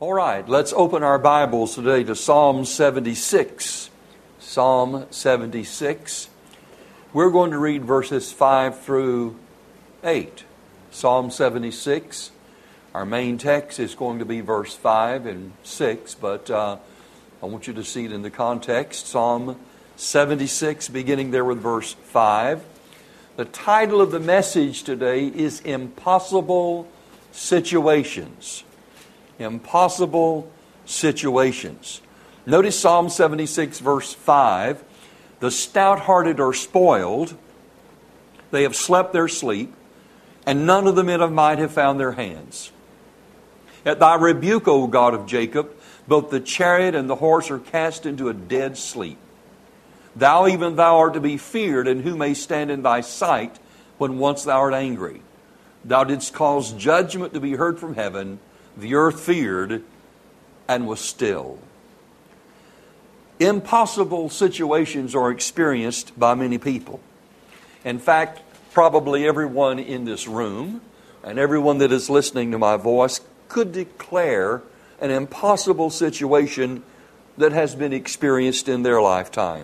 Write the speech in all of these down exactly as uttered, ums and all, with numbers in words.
All right, let's open our Bibles today to Psalm seventy-six. Psalm seventy-six. We're going to read verses five through eight. Psalm seventy-six. Our main text is going to be verse five and six, but uh, I want you to see it in the context. Psalm seventy-six, beginning there with verse five. The title of the message today is Impossible Situations. Impossible situations. Notice Psalm seventy-six, verse five. The stout-hearted are spoiled. They have slept their sleep, and none of the men of might have found their hands. At thy rebuke, O God of Jacob, both the chariot and the horse are cast into a dead sleep. Thou, even thou, art to be feared, and who may stand in thy sight when once thou art angry? Thou didst cause judgment to be heard from heaven. The earth feared and was still. Impossible situations are experienced by many people. In fact, probably everyone in this room and everyone that is listening to my voice could declare an impossible situation that has been experienced in their lifetime.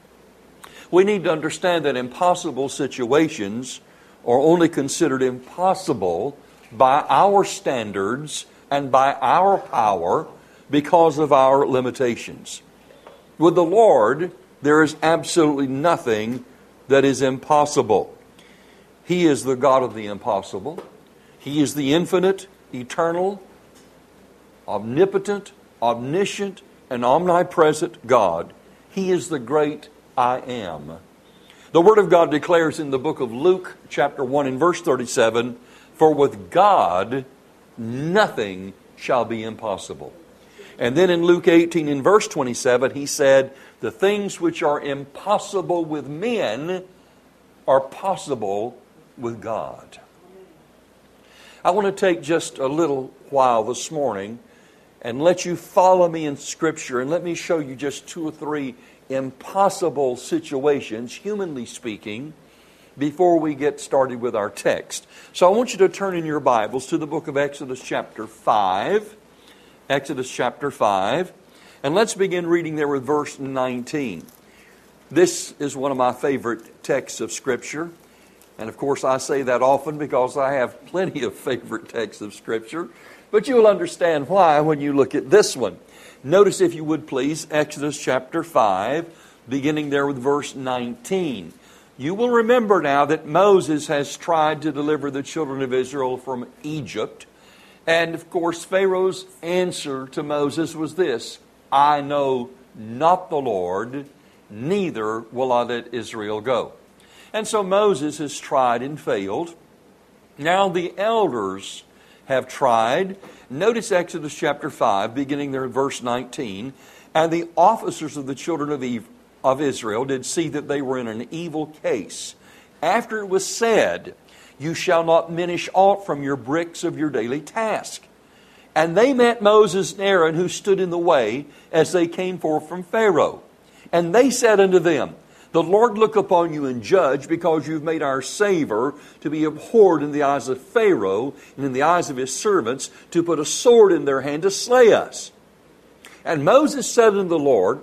We need to understand that impossible situations are only considered impossible by our standards and by our power because of our limitations. With the Lord, there is absolutely nothing that is impossible. He is the God of the impossible. He is the infinite, eternal, omnipotent, omniscient, and omnipresent God. He is the great I am. The Word of God declares in the book of Luke, chapter one and verse thirty-seven, for with God nothing shall be impossible. And then in Luke eighteen and verse twenty-seven, he said, the things which are impossible with men are possible with God. I want to take just a little while this morning and let you follow me in Scripture, and let me show you just two or three impossible situations, humanly speaking, before we get started with our text. So I want you to turn in your Bibles to the book of Exodus chapter five. Exodus chapter five. And let's begin reading there with verse nineteen. This is one of my favorite texts of Scripture. And of course I say that often because I have plenty of favorite texts of Scripture. But you'll understand why when you look at this one. Notice, if you would please, Exodus chapter five, beginning there with verse nineteen. You will remember now that Moses has tried to deliver the children of Israel from Egypt. And of course, Pharaoh's answer to Moses was this: I know not the Lord, neither will I let Israel go. And so Moses has tried and failed. Now the elders have tried. Notice Exodus chapter five, beginning there in verse nineteen. And the officers of the children of Eve, of Israel did see that they were in an evil case. After it was said, you shall not minish aught from your bricks of your daily task. And they met Moses and Aaron, who stood in the way as they came forth from Pharaoh. And they said unto them, the Lord look upon you and judge, because you've made our savor to be abhorred in the eyes of Pharaoh and in the eyes of his servants, to put a sword in their hand to slay us. And Moses said unto the Lord,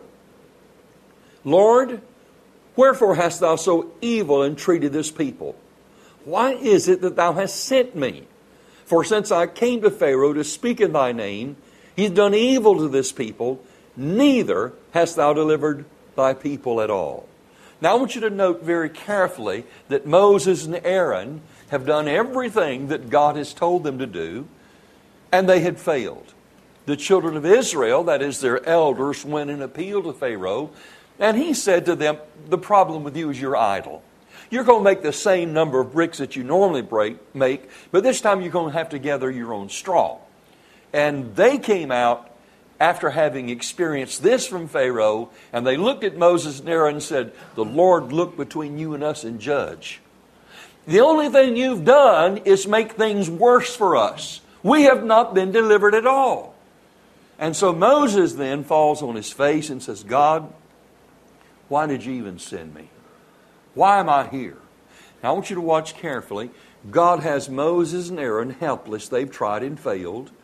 Lord, wherefore hast thou so evil entreated this people? Why is it that thou hast sent me? For since I came to Pharaoh to speak in thy name, he hath done evil to this people, neither hast thou delivered thy people at all. Now I want you to note very carefully that Moses and Aaron have done everything that God has told them to do, and they had failed. The children of Israel, that is their elders, went and appealed to Pharaoh, and he said to them, the problem with you is you're idle. You're going to make the same number of bricks that you normally break, make, but this time you're going to have to gather your own straw. And they came out after having experienced this from Pharaoh, and they looked at Moses and Aaron and said, the Lord look between you and us and judge. The only thing you've done is make things worse for us. We have not been delivered at all. And so Moses then falls on his face and says, God, why did you even send me? Why am I here? Now I want you to watch carefully. God has Moses and Aaron helpless. They've tried and failed.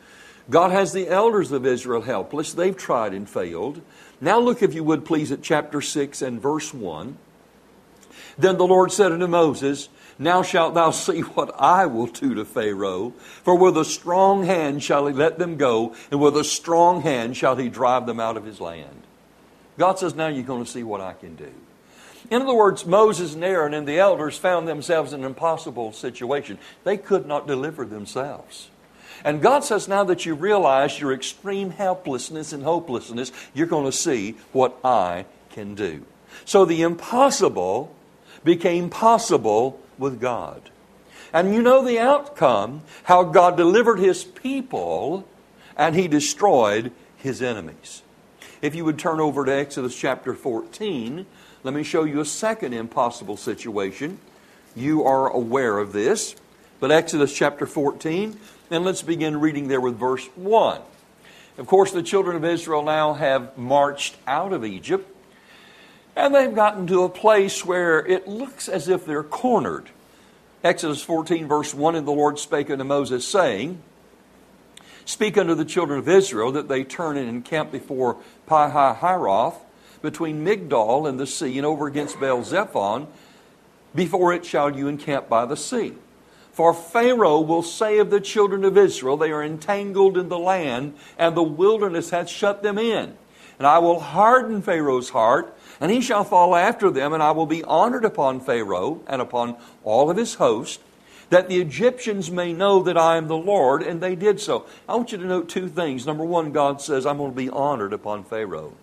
God has the elders of Israel helpless. They've tried and failed. Now look, if you would please, at chapter six and verse one. Then the Lord said unto Moses, Now shalt thou see what I will do to Pharaoh, for with a strong hand shall he let them go, and with a strong hand shall he drive them out of his land. God says, now you're going to see what I can do. In other words, Moses and Aaron and the elders found themselves in an impossible situation. They could not deliver themselves. And God says, now that you realize your extreme helplessness and hopelessness, you're going to see what I can do. So the impossible became possible with God. And you know the outcome, how God delivered His people and He destroyed His enemies. If you would turn over to Exodus chapter fourteen, let me show you a second impossible situation. You are aware of this. But Exodus chapter fourteen, and let's begin reading there with verse one. Of course, the children of Israel now have marched out of Egypt, and they've gotten to a place where it looks as if they're cornered. Exodus fourteen, verse one, And the Lord spake unto Moses, saying, Speak unto the children of Israel that they turn and encamp before Pi-hahiroth, between Migdol and the sea, and over against Baal-zephon. Before it shall you encamp by the sea. For Pharaoh will say of the children of Israel, They are entangled in the land, and the wilderness hath shut them in. And I will harden Pharaoh's heart, and he shall follow after them, and I will be honored upon Pharaoh and upon all of his host, that the Egyptians may know that I am the Lord. And they did so. I want you to note two things. Number one, God says, I'm going to be honored upon Pharaoh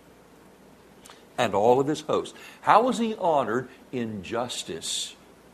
and all of his host. How was he honored? In justice.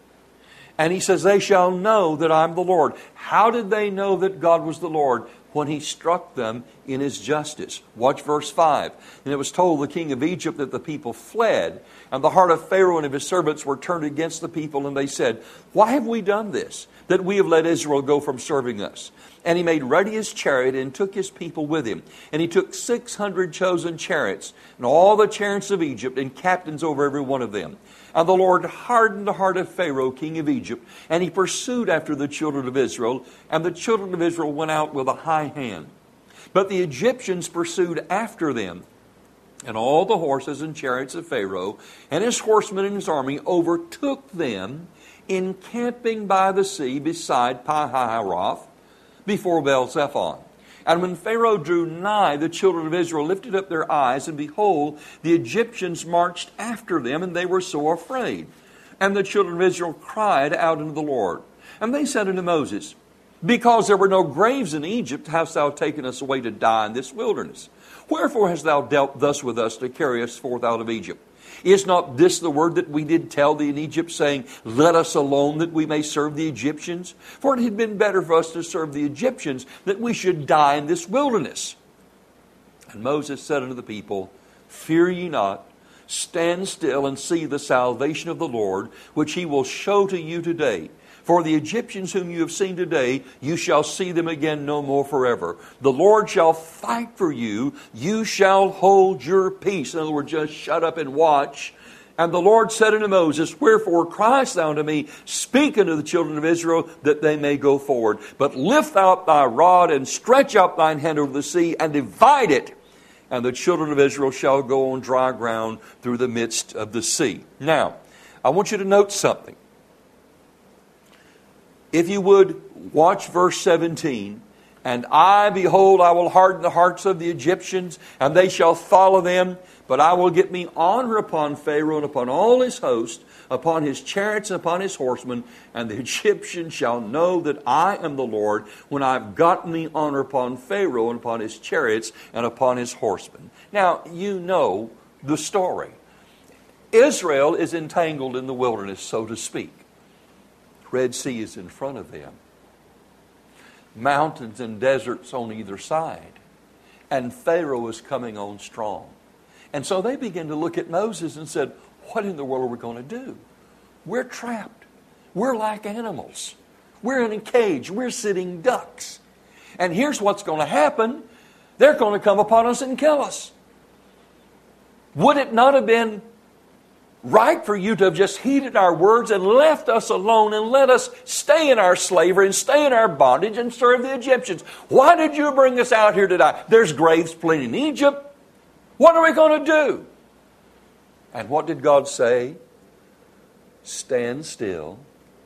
And he says, they shall know that I'm the Lord. How did they know that God was the Lord? When he struck them in his justice. Watch verse five. And it was told the king of Egypt that the people fled, and the heart of Pharaoh and of his servants were turned against the people, and they said, Why have we done this, that we have let Israel go from serving us? And he made ready his chariot and took his people with him. And he took six hundred chosen chariots, and all the chariots of Egypt, and captains over every one of them. And the Lord hardened the heart of Pharaoh, king of Egypt, and he pursued after the children of Israel, and the children of Israel went out with a high hand. But the Egyptians pursued after them, and all the horses and chariots of Pharaoh, and his horsemen and his army overtook them, encamping by the sea beside Pi-hahiroth, before Baal-zephon. And when Pharaoh drew nigh, the children of Israel lifted up their eyes, and behold, the Egyptians marched after them, and they were so afraid. And the children of Israel cried out unto the Lord. And they said unto Moses, Because there were no graves in Egypt, hast thou taken us away to die in this wilderness? Wherefore hast thou dealt thus with us to carry us forth out of Egypt? Is not this the word that we did tell thee in Egypt, saying, Let us alone that we may serve the Egyptians? For it had been better for us to serve the Egyptians, that we should die in this wilderness. And Moses said unto the people, Fear ye not, stand still and see the salvation of the Lord, which he will show to you today. For the Egyptians whom you have seen today, you shall see them again no more forever. The Lord shall fight for you. You shall hold your peace. In other words, just shut up and watch. And the Lord said unto Moses, Wherefore criest thou unto me? Speak unto the children of Israel, that they may go forward. But lift thou up thy rod, and stretch out thine hand over the sea, and divide it. And the children of Israel shall go on dry ground through the midst of the sea. Now, I want you to note something. If you would, watch verse seventeen. And I, behold, I will harden the hearts of the Egyptians, and they shall follow them. But I will get me honor upon Pharaoh and upon all his host, upon his chariots and upon his horsemen. And the Egyptians shall know that I am the Lord, when I've gotten me honor upon Pharaoh and upon his chariots and upon his horsemen. Now, you know the story. Israel is entangled in the wilderness, so to speak. Red Sea is in front of them. Mountains and deserts on either side. And Pharaoh is coming on strong. And so they begin to look at Moses and said, What in the world are we going to do? We're trapped. We're like animals. We're in a cage. We're sitting ducks. And here's what's going to happen. They're going to come upon us and kill us. Would it not have been right for you to have just heeded our words and left us alone and let us stay in our slavery and stay in our bondage and serve the Egyptians. Why did you bring us out here to die? There's graves plenty in Egypt. What are we going to do? And what did God say? Stand still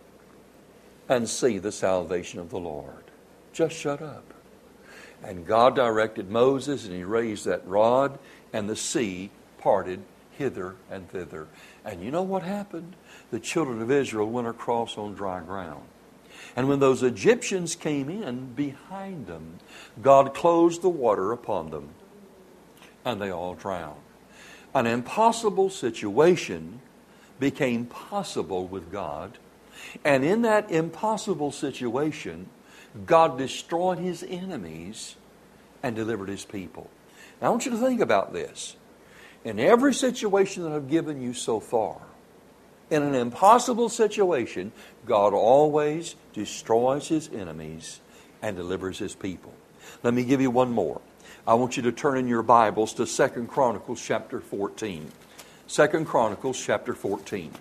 and see the salvation of the Lord. Just shut up. And God directed Moses, and he raised that rod, and the sea parted hither and thither. And you know what happened? The children of Israel went across on dry ground. And when those Egyptians came in behind them, God closed the water upon them, and they all drowned. An impossible situation became possible with God. And in that impossible situation, God destroyed His enemies and delivered His people. Now I want you to think about this. In every situation that I've given you so far, in an impossible situation, God always destroys His enemies and delivers His people. Let me give you one more. I want you to turn in your Bibles to Second Chronicles chapter fourteen. Second Chronicles chapter fourteen.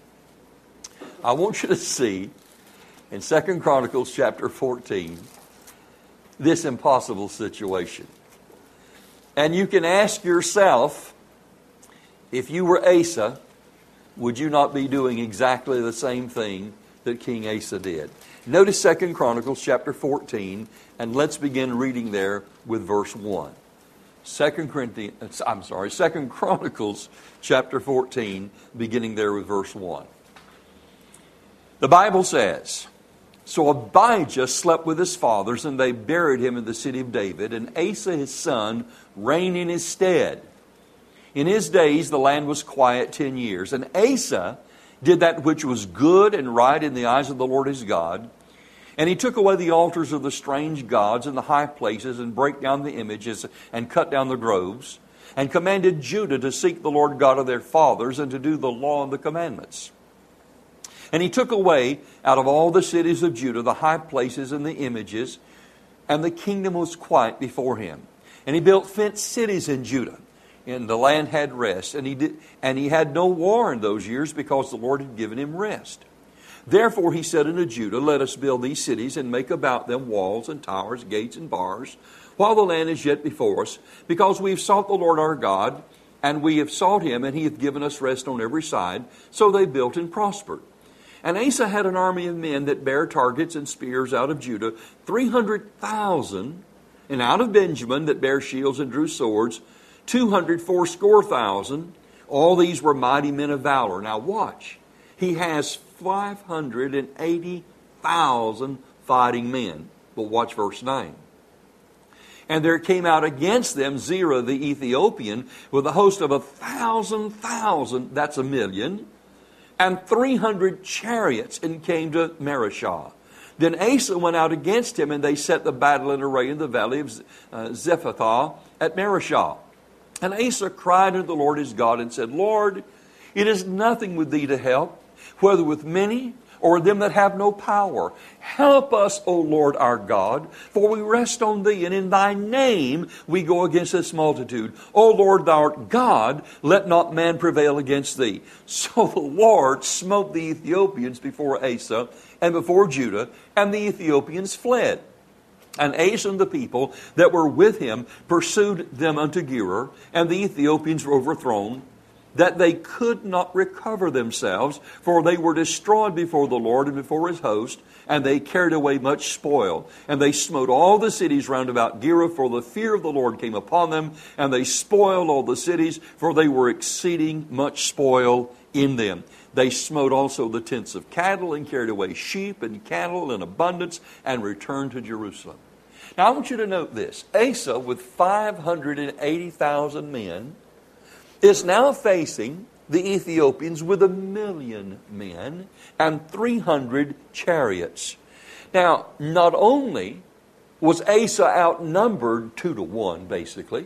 I want you to see in Second Chronicles chapter fourteen this impossible situation. And you can ask yourself, if you were Asa, would you not be doing exactly the same thing that King Asa did? Notice Second Chronicles chapter fourteen, and let's begin reading there with verse one. Second Corinthians, I'm sorry, Second Chronicles chapter fourteen, beginning there with verse one. The Bible says, So Abijah slept with his fathers, and they buried him in the city of David, and Asa his son reigned in his stead. In his days the land was quiet ten years. And Asa did that which was good and right in the eyes of the Lord his God. And he took away the altars of the strange gods and the high places, and brake down the images, and cut down the groves, and commanded Judah to seek the Lord God of their fathers, and to do the law and the commandments. And he took away out of all the cities of Judah the high places and the images, and the kingdom was quiet before him. And he built fenced cities in Judah, and the land had rest. And he did, and he had no war in those years, because the Lord had given him rest. Therefore he said unto Judah, Let us build these cities, and make about them walls and towers, gates and bars, while the land is yet before us, because we have sought the Lord our God, and we have sought Him, and He hath given us rest on every side. So they built and prospered. And Asa had an army of men that bare targets and spears out of Judah, three hundred thousand, and out of Benjamin that bare shields and drew swords, two hundred fourscore thousand. All these were mighty men of valor. Now watch. He has five hundred eighty thousand fighting men. But watch verse nine. And there came out against them Zerah the Ethiopian with a host of a thousand thousand, that's a million, and three hundred chariots, and came to Marishah. Then Asa went out against him, and they set the battle in array in the valley of uh, Zephathah at Marishah. And Asa cried unto the Lord his God, and said, Lord, it is nothing with thee to help, whether with many or them that have no power. Help us, O Lord our God, for we rest on thee, and in thy name we go against this multitude. O Lord, thou art God, let not man prevail against thee. So the Lord smote the Ethiopians before Asa and before Judah, and the Ethiopians fled. And Asa and the people that were with him pursued them unto Gerar, and the Ethiopians were overthrown, that they could not recover themselves, for they were destroyed before the Lord and before His host, and they carried away much spoil. And they smote all the cities round about Gerar, for the fear of the Lord came upon them, and they spoiled all the cities, for they were exceeding much spoil in them. They smote also the tents of cattle, and carried away sheep and cattle in abundance, and returned to Jerusalem. Now I want you to note this. Asa, with five hundred eighty thousand men, is now facing the Ethiopians with a million men and three hundred chariots. Now, not only was Asa outnumbered two to one, basically,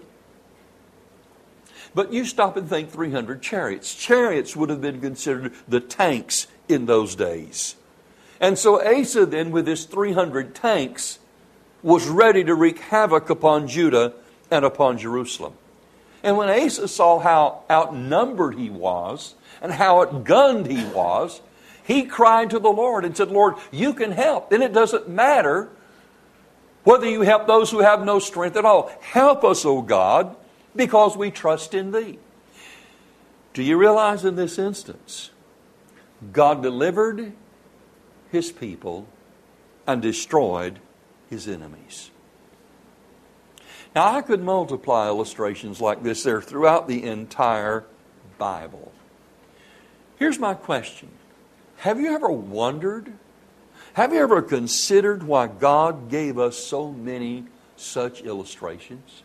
but you stop and think three hundred chariots. Chariots would have been considered the tanks in those days. And so Asa then, with his three hundred tanks, was ready to wreak havoc upon Judah and upon Jerusalem. And when Asa saw how outnumbered he was, and how outgunned he was, he cried to the Lord and said, Lord, you can help. And it doesn't matter whether you help those who have no strength at all. Help us, O God, because we trust in Thee. Do you realize in this instance, God delivered His people and destroyed His enemies? Now, I could multiply illustrations like this there throughout the entire Bible. Here's my question. Have you ever wondered, have you ever considered why God gave us so many such illustrations?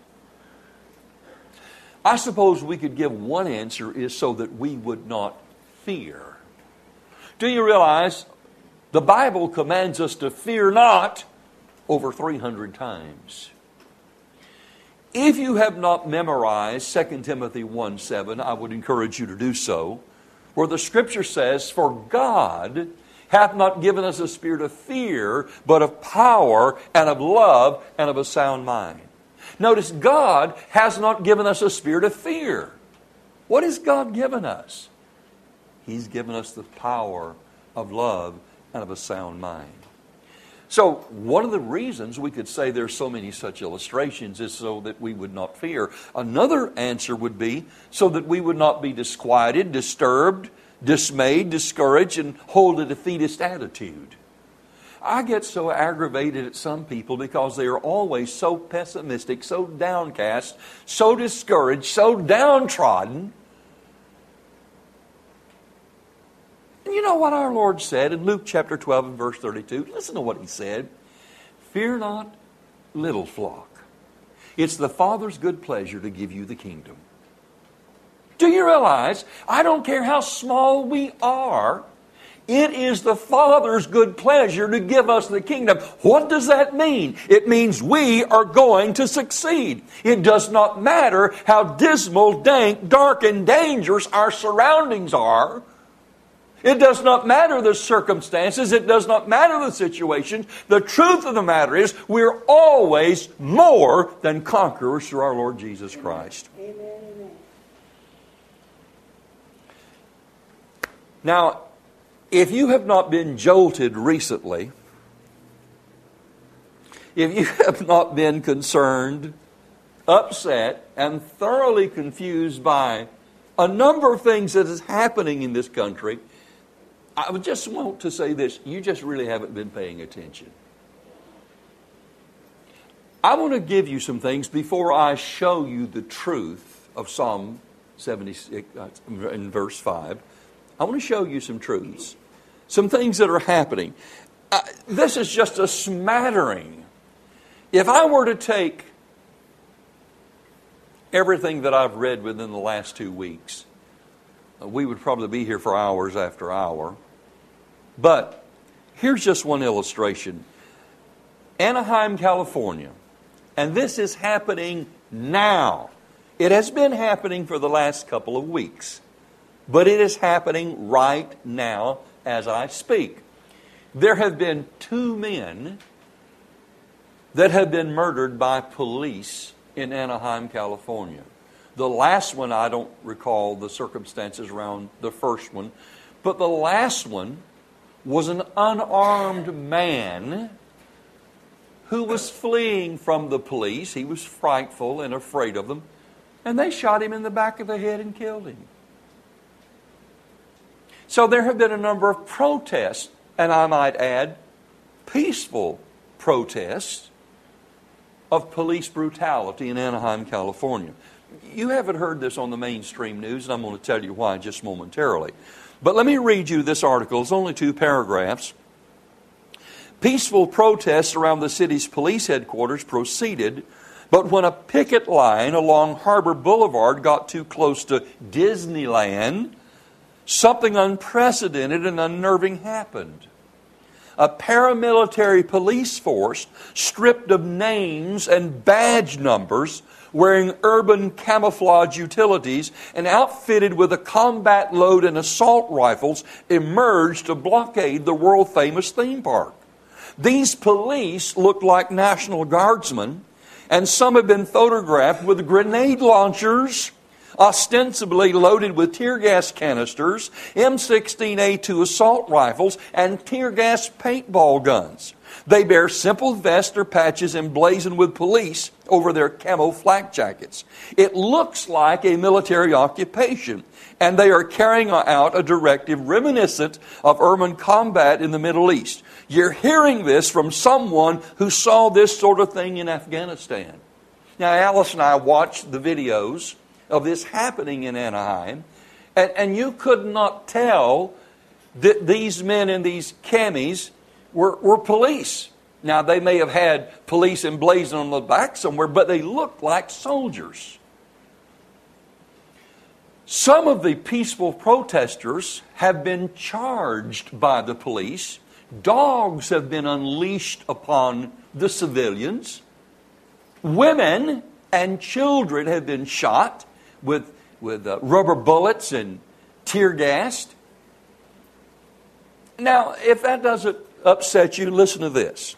I suppose we could give one answer is so that we would not fear. Do you realize the Bible commands us to fear not over three hundred times? If you have not memorized Second Timothy one seven, I would encourage you to do so, where the Scripture says, For God hath not given us a spirit of fear, but of power and of love and of a sound mind. Notice, God has not given us a spirit of fear. What has God given us? He's given us the power of love and of a sound mind. So, one of the reasons we could say there's so many such illustrations is so that we would not fear. Another answer would be so that we would not be disquieted, disturbed, dismayed, discouraged, and hold a defeatist attitude. I get so aggravated at some people because they are always so pessimistic, so downcast, so discouraged, so downtrodden. And you know what our Lord said in Luke chapter twelve and verse thirty-two? Listen to what He said. Fear not, little flock. It's the Father's good pleasure to give you the kingdom. Do you realize, I don't care how small we are, it is the Father's good pleasure to give us the kingdom. What does that mean? It means we are going to succeed. It does not matter how dismal, dank, dark, and dangerous our surroundings are. It does not matter the circumstances. It does not matter the situation. The truth of the matter is we're always more than conquerors through our Lord Jesus Christ. Amen. Amen. Now, if you have not been jolted recently, if you have not been concerned, upset, and thoroughly confused by a number of things that is happening in this country, I would just want to say this, you just really haven't been paying attention. I want to give you some things before I show you the truth of Psalm seventy-six in verse five. I want to show you some truths, some things that are happening. Uh, this is just a smattering. If I were to take everything that I've read within the last two weeks, uh, we would probably be here for hours after hour. But here's just one illustration. Anaheim, California. And this is happening now. It has been happening for the last couple of weeks. But it is happening right now as I speak. There have been two men that have been murdered by police in Anaheim, California. The last one, I don't recall the circumstances around the first one. But the last one was an unarmed man who was fleeing from the police. He was frightful and afraid of them. And they shot him in the back of the head and killed him. So there have been a number of protests, and I might add, peaceful protests of police brutality in Anaheim, California. You haven't heard this on the mainstream news, and I'm going to tell you why just momentarily. But let me read you this article. It's only two paragraphs. Peaceful protests around the city's police headquarters proceeded, but when a picket line along Harbor Boulevard got too close to Disneyland, something unprecedented and unnerving happened. A paramilitary police force, stripped of names and badge numbers, wearing urban camouflage utilities, and outfitted with a combat load and assault rifles, emerged to blockade the world-famous theme park. These police looked like National Guardsmen, and some have been photographed with grenade launchers, ostensibly loaded with tear gas canisters, M sixteen A two assault rifles, and tear gas paintball guns. They bear simple vests or patches emblazoned with police over their camo flak jackets. It looks like a military occupation, and they are carrying out a directive reminiscent of urban combat in the Middle East. You're hearing this from someone who saw this sort of thing in Afghanistan. Now, Alice and I watched the videos of this happening in Anaheim, and, and you could not tell that these men in these camis were, were police. Now, they may have had police emblazoned on the back somewhere, but they looked like soldiers. Some of the peaceful protesters have been charged by the police. Dogs have been unleashed upon the civilians. Women and children have been shot with, with uh, rubber bullets and tear gassed. Now, if that doesn't upset you, listen to this.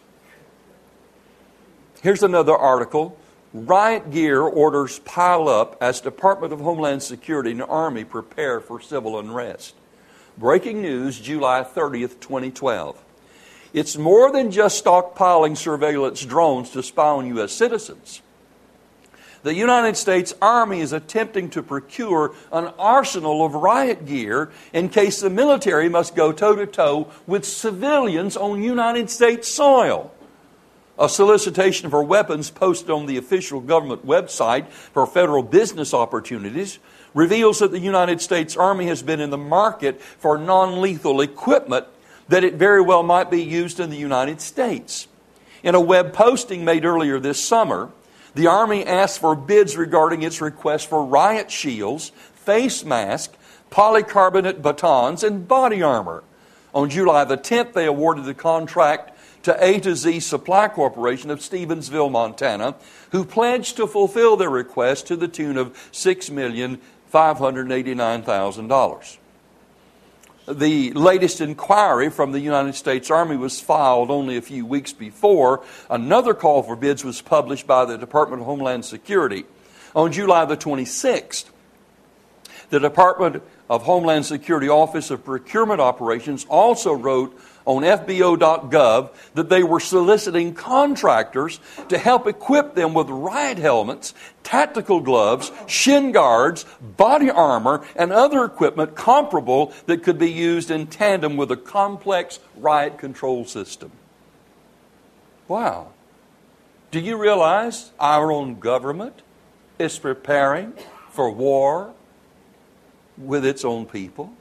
Here's another article. Riot gear orders pile up as Department of Homeland Security and Army prepare for civil unrest. Breaking news, July thirtieth, twenty twelve. It's more than just stockpiling surveillance drones to spy on U S citizens. The United States Army is attempting to procure an arsenal of riot gear in case the military must go toe-to-toe with civilians on United States soil. A solicitation for weapons posted on the official government website for federal business opportunities reveals that the United States Army has been in the market for non-lethal equipment that it very well might be used in the United States. In a web posting made earlier this summer, the Army asked for bids regarding its request for riot shields, face masks, polycarbonate batons, and body armor. On July the tenth, they awarded the contract to A to Z Supply Corporation of Stevensville, Montana, who pledged to fulfill their request to the tune of six million five hundred eighty-nine thousand dollars. The latest inquiry from the United States Army was filed only a few weeks before. Another call for bids was published by the Department of Homeland Security. On July the twenty-sixth, the Department of Homeland Security Office of Procurement Operations also wrote on F B O dot gov that they were soliciting contractors to help equip them with riot helmets, tactical gloves, shin guards, body armor, and other equipment comparable that could be used in tandem with a complex riot control system. Wow. Do you realize our own government is preparing for war with its own people?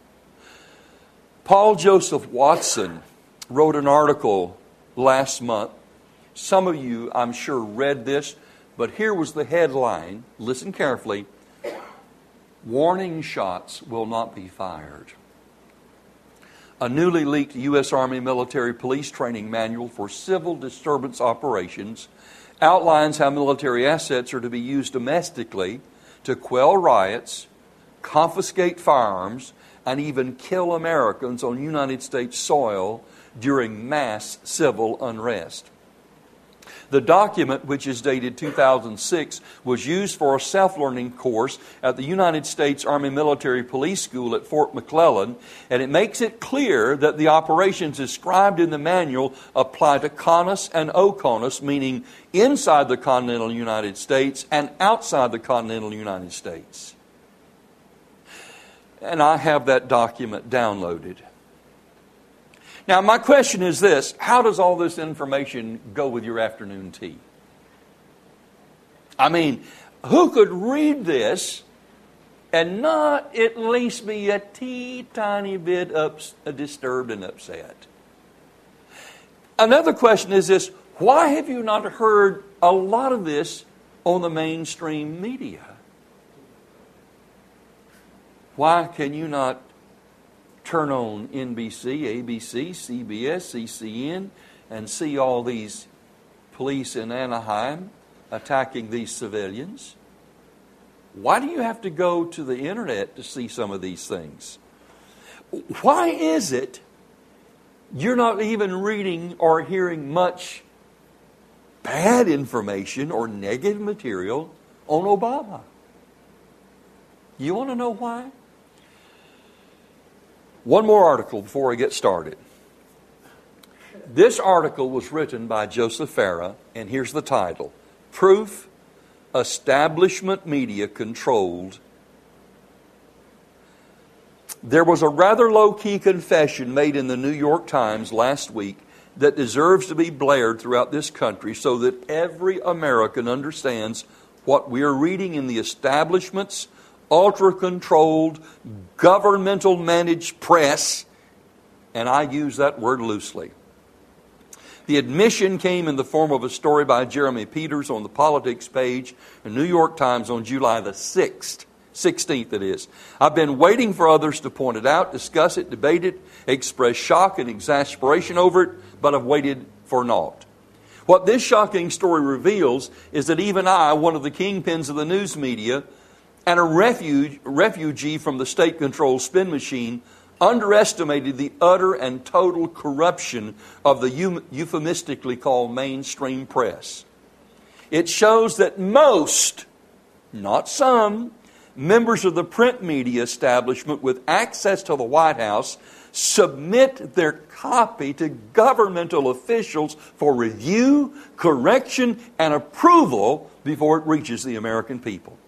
Paul Joseph Watson wrote an article last month. Some of you, I'm sure, read this, but here was the headline. Listen carefully. Warning shots will not be fired. A newly leaked U S Army military police training manual for civil disturbance operations outlines how military assets are to be used domestically to quell riots, confiscate firearms, and even kill Americans on United States soil during mass civil unrest. The document, which is dated two thousand six, was used for a self-learning course at the United States Army Military Police School at Fort McClellan, and it makes it clear that the operations described in the manual apply to CONUS and OCONUS, meaning inside the continental United States and outside the continental United States. And I have that document downloaded. Now, my question is this: how does all this information go with your afternoon tea? I mean, who could read this and not at least be a teeny tiny bit ups, disturbed and upset? Another question is this: why have you not heard a lot of this on the mainstream media? Why can you not turn on N B C, A B C, C B S, C C N, and see all these police in Anaheim attacking these civilians? Why do you have to go to the internet to see some of these things? Why is it you're not even reading or hearing much bad information or negative material on Obama? You want to know why? One more article before we get started. This article was written by Joseph Farah, and here's the title: Proof Establishment Media Controlled. There was a rather low-key confession made in the New York Times last week that deserves to be blared throughout this country so that every American understands what we are reading in the establishment's ultra-controlled, governmental managed press, and I use that word loosely. The admission came in the form of a story by Jeremy Peters on the politics page in New York Times on July the sixth. sixteenth it is. I've been waiting for others to point it out, discuss it, debate it, express shock and exasperation over it, but I've waited for naught. What this shocking story reveals is that even I, one of the kingpins of the news media, and a refuge, refugee from the state-controlled spin machine, underestimated the utter and total corruption of the euphemistically called mainstream press. It shows that most, not some, members of the print media establishment with access to the White House submit their copy to governmental officials for review, correction, and approval before it reaches the American people.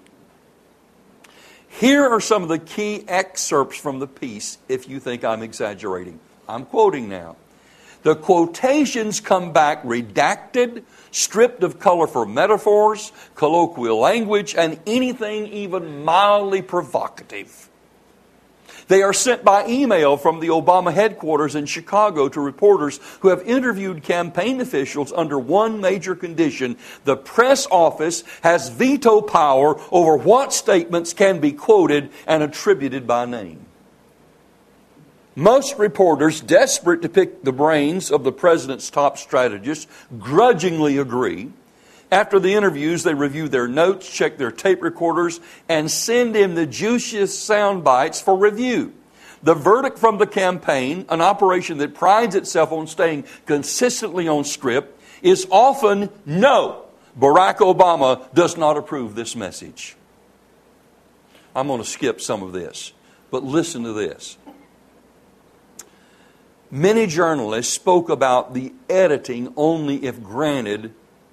Here are some of the key excerpts from the piece, if you think I'm exaggerating. I'm quoting now. The quotations come back redacted, stripped of colorful metaphors, colloquial language, and anything even mildly provocative. They are sent by email from the Obama headquarters in Chicago to reporters who have interviewed campaign officials under one major condition: the press office has veto power over what statements can be quoted and attributed by name. Most reporters, desperate to pick the brains of the president's top strategists, grudgingly agree. After the interviews, they review their notes, check their tape recorders, and send in the juiciest sound bites for review. The verdict from the campaign, an operation that prides itself on staying consistently on script, is often no. Barack Obama does not approve this message. I'm going to skip some of this, but listen to this. Many journalists spoke about the editing only if granted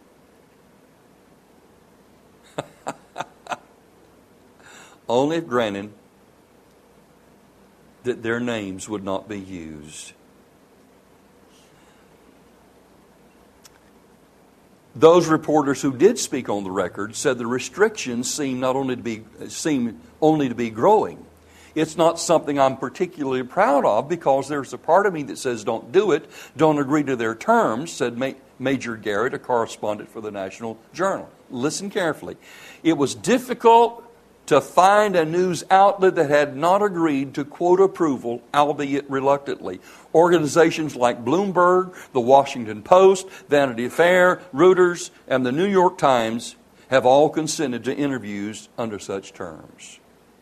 only if granted that their names would not be used. Those reporters who did speak on the record said the restrictions seem not only to be seem only to be growing. It's not something I'm particularly proud of because there's a part of me that says don't do it, don't agree to their terms, said Ma- Major Garrett, a correspondent for the National Journal. Listen carefully. It was difficult to find a news outlet that had not agreed to quote approval, albeit reluctantly. Organizations like Bloomberg, The Washington Post, Vanity Fair, Reuters, and the New York Times have all consented to interviews under such terms.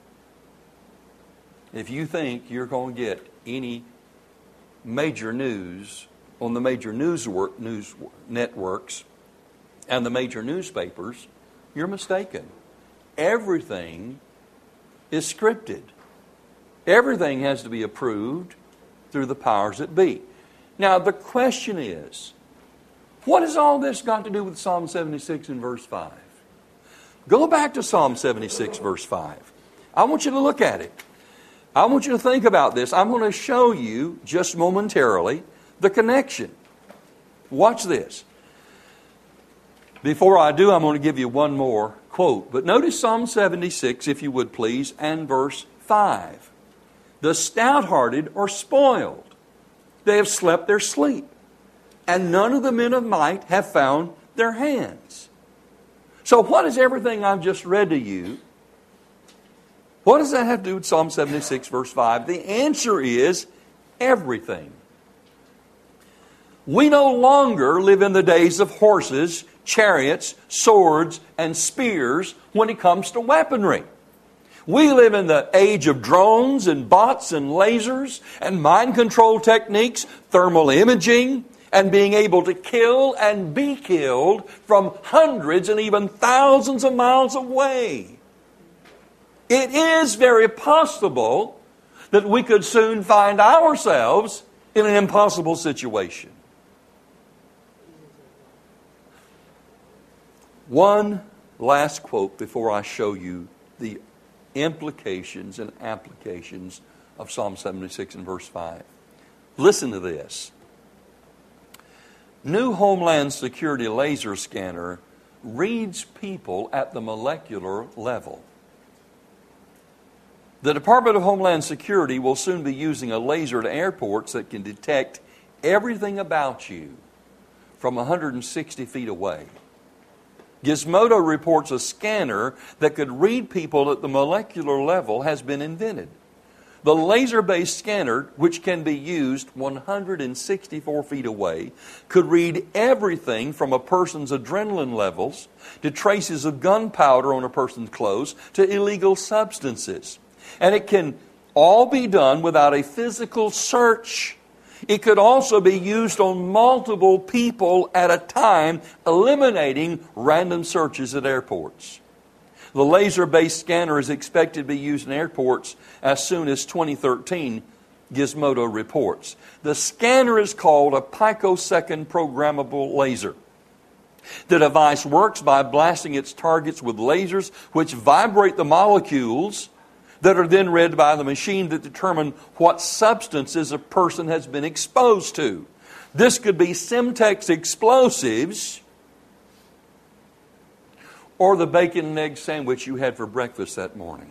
If you think you're going to get any major news on the major news, work, news networks and the major newspapers, you're mistaken. Everything is scripted. Everything has to be approved through the powers that be. Now, the question is, what has all this got to do with Psalm seventy-six and verse five? Go back to Psalm seventy-six, verse five. I want you to look at it. I want you to think about this. I'm going to show you just momentarily the connection. Watch this. Before I do, I'm going to give you one more quote. But notice Psalm seventy-six, if you would please, and verse five. The stout-hearted are spoiled. They have slept their sleep. And none of the men of might have found their hands. So what is everything I've just read to you? What does that have to do with Psalm seventy-six, verse five? The answer is everything. We no longer live in the days of horses, chariots, swords, and spears when it comes to weaponry. We live in the age of drones and bots and lasers and mind control techniques, thermal imaging, and being able to kill and be killed from hundreds and even thousands of miles away. It is very possible that we could soon find ourselves in an impossible situation. One last quote before I show you the implications and applications of Psalm seventy-six and verse five. Listen to this. New Homeland Security laser scanner reads people at the molecular level. The Department of Homeland Security will soon be using a laser at airports that can detect everything about you from one hundred sixty feet away. Gizmodo reports a scanner that could read people at the molecular level has been invented. The laser-based scanner, which can be used one hundred sixty-four feet away, could read everything from a person's adrenaline levels to traces of gunpowder on a person's clothes to illegal substances. And it can all be done without a physical search. It could also be used on multiple people at a time, eliminating random searches at airports. The laser-based scanner is expected to be used in airports as soon as twenty thirteen, Gizmodo reports. The scanner is called a picosecond programmable laser. The device works by blasting its targets with lasers which vibrate the molecules that are then read by the machine that determine what substances a person has been exposed to. This could be Semtex explosives or the bacon and egg sandwich you had for breakfast that morning.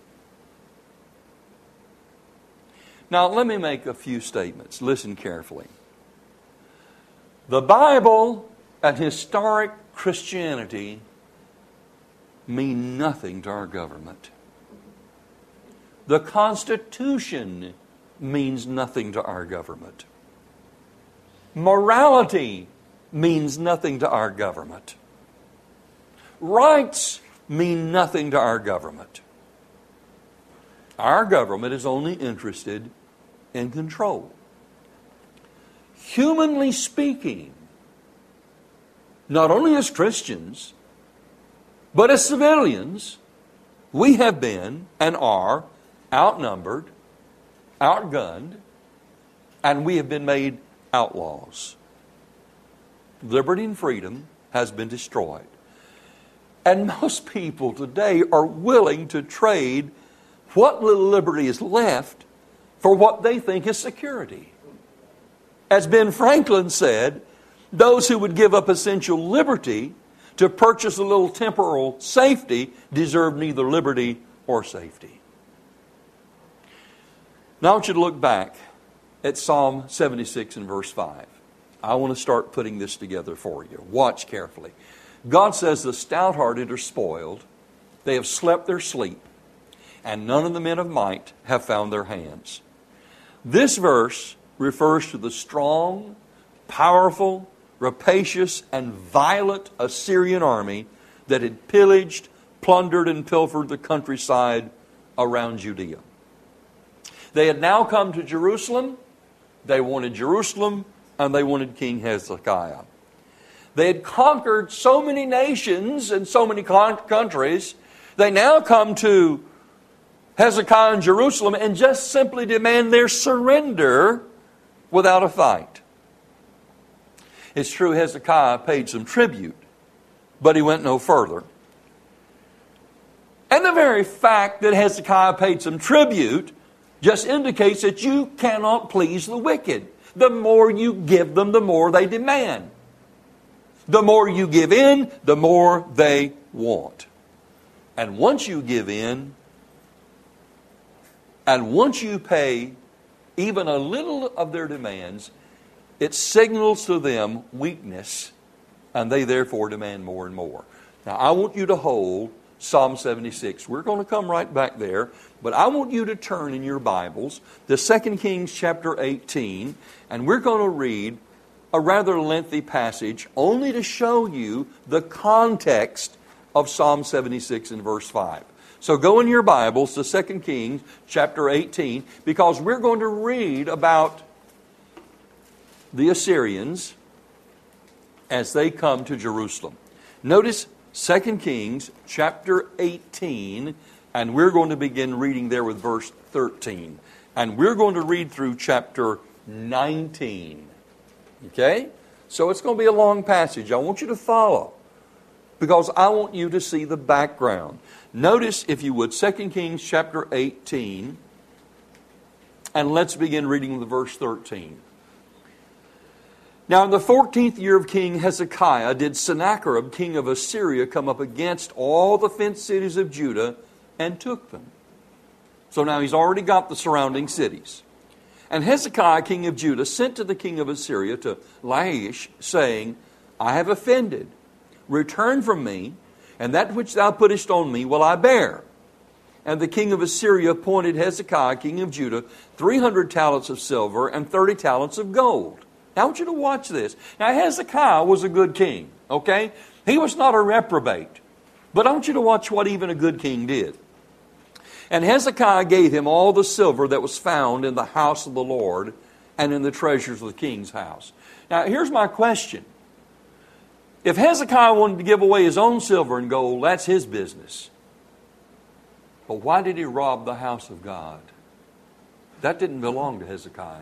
Now, let me make a few statements. Listen carefully. The Bible and historic Christianity mean nothing to our government. The Constitution means nothing to our government. Morality means nothing to our government. Rights mean nothing to our government. Our government is only interested in control. Humanly speaking, not only as Christians, but as civilians, we have been and are outnumbered, outgunned, and we have been made outlaws. Liberty and freedom has been destroyed. And most people today are willing to trade what little liberty is left for what they think is security. As Ben Franklin said, those who would give up essential liberty to purchase a little temporal safety deserve neither liberty or safety. Now I want you to look back at Psalm seventy-six and verse five. I want to start putting this together for you. Watch carefully. God says the stout-hearted are spoiled. They have slept their sleep, and none of the men of might have found their hands. This verse refers to the strong, powerful, rapacious, and violent Assyrian army that had pillaged, plundered, and pilfered the countryside around Judea. They had now come to Jerusalem. They wanted Jerusalem, and they wanted King Hezekiah. They had conquered so many nations and so many countries. They now come to Hezekiah in Jerusalem and just simply demand their surrender without a fight. It's true Hezekiah paid some tribute, but he went no further. And the very fact that Hezekiah paid some tribute just indicates that you cannot please the wicked. The more you give them, the more they demand. The more you give in, the more they want. And once you give in, and once you pay even a little of their demands, it signals to them weakness, and they therefore demand more and more. Now, I want you to hold Psalm seventy-six. We're going to come right back there, but I want you to turn in your Bibles to Second Kings chapter eighteen, and we're going to read a rather lengthy passage only to show you the context of Psalm seventy-six and verse five. So go in your Bibles to Second Kings chapter eighteen, because we're going to read about the Assyrians as they come to Jerusalem. Notice Second Kings chapter eighteen And we're going to begin reading there with verse thirteen. And we're going to read through chapter nineteen. Okay? So it's going to be a long passage. I want you to follow, because I want you to see the background. Notice, if you would, Second Kings chapter eighteen. And let's begin reading with verse thirteen. Now in the fourteenth year of King Hezekiah did Sennacherib, king of Assyria, come up against all the fenced cities of Judah and took them. So now he's already got the surrounding cities. And Hezekiah, king of Judah, sent to the king of Assyria, to Laish, saying, I have offended. Return from me, and that which thou puttest on me will I bear. And the king of Assyria appointed Hezekiah, king of Judah, three hundred talents of silver and thirty talents of gold. Now I want you to watch this. Now Hezekiah was a good king, okay? He was not a reprobate. But I want you to watch what even a good king did. And Hezekiah gave him all the silver that was found in the house of the Lord and in the treasures of the king's house. Now here's my question. If Hezekiah wanted to give away his own silver and gold, that's his business. But why did he rob the house of God? That didn't belong to Hezekiah.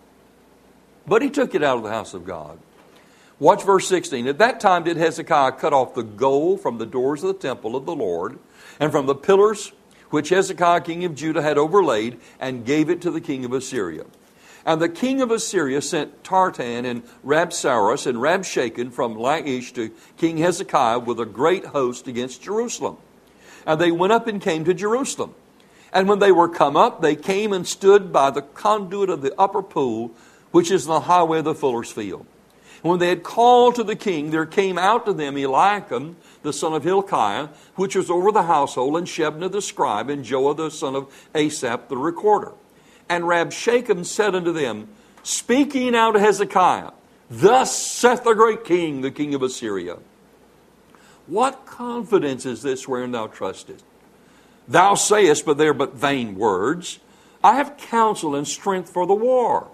But he took it out of the house of God. Watch verse sixteen. At that time did Hezekiah cut off the gold from the doors of the temple of the Lord, and from the pillars which Hezekiah king of Judah had overlaid, and gave it to the king of Assyria. And the king of Assyria sent Tartan and Rabsaris and Rabshakeh from Laish to King Hezekiah with a great host against Jerusalem. And they went up and came to Jerusalem. And when they were come up, they came and stood by the conduit of the upper pool, which is the highway of the fuller's field. And when they had called to the king, there came out to them Eliakim, the son of Hilkiah, which was over the household, and Shebna the scribe, and Joah the son of Asaph the recorder. And Rabshakeh said unto them, Speak ye now to Hezekiah, Thus saith the great king, the king of Assyria. What confidence is this wherein thou trustest? Thou sayest, but they are but vain words. I have counsel and strength for the war.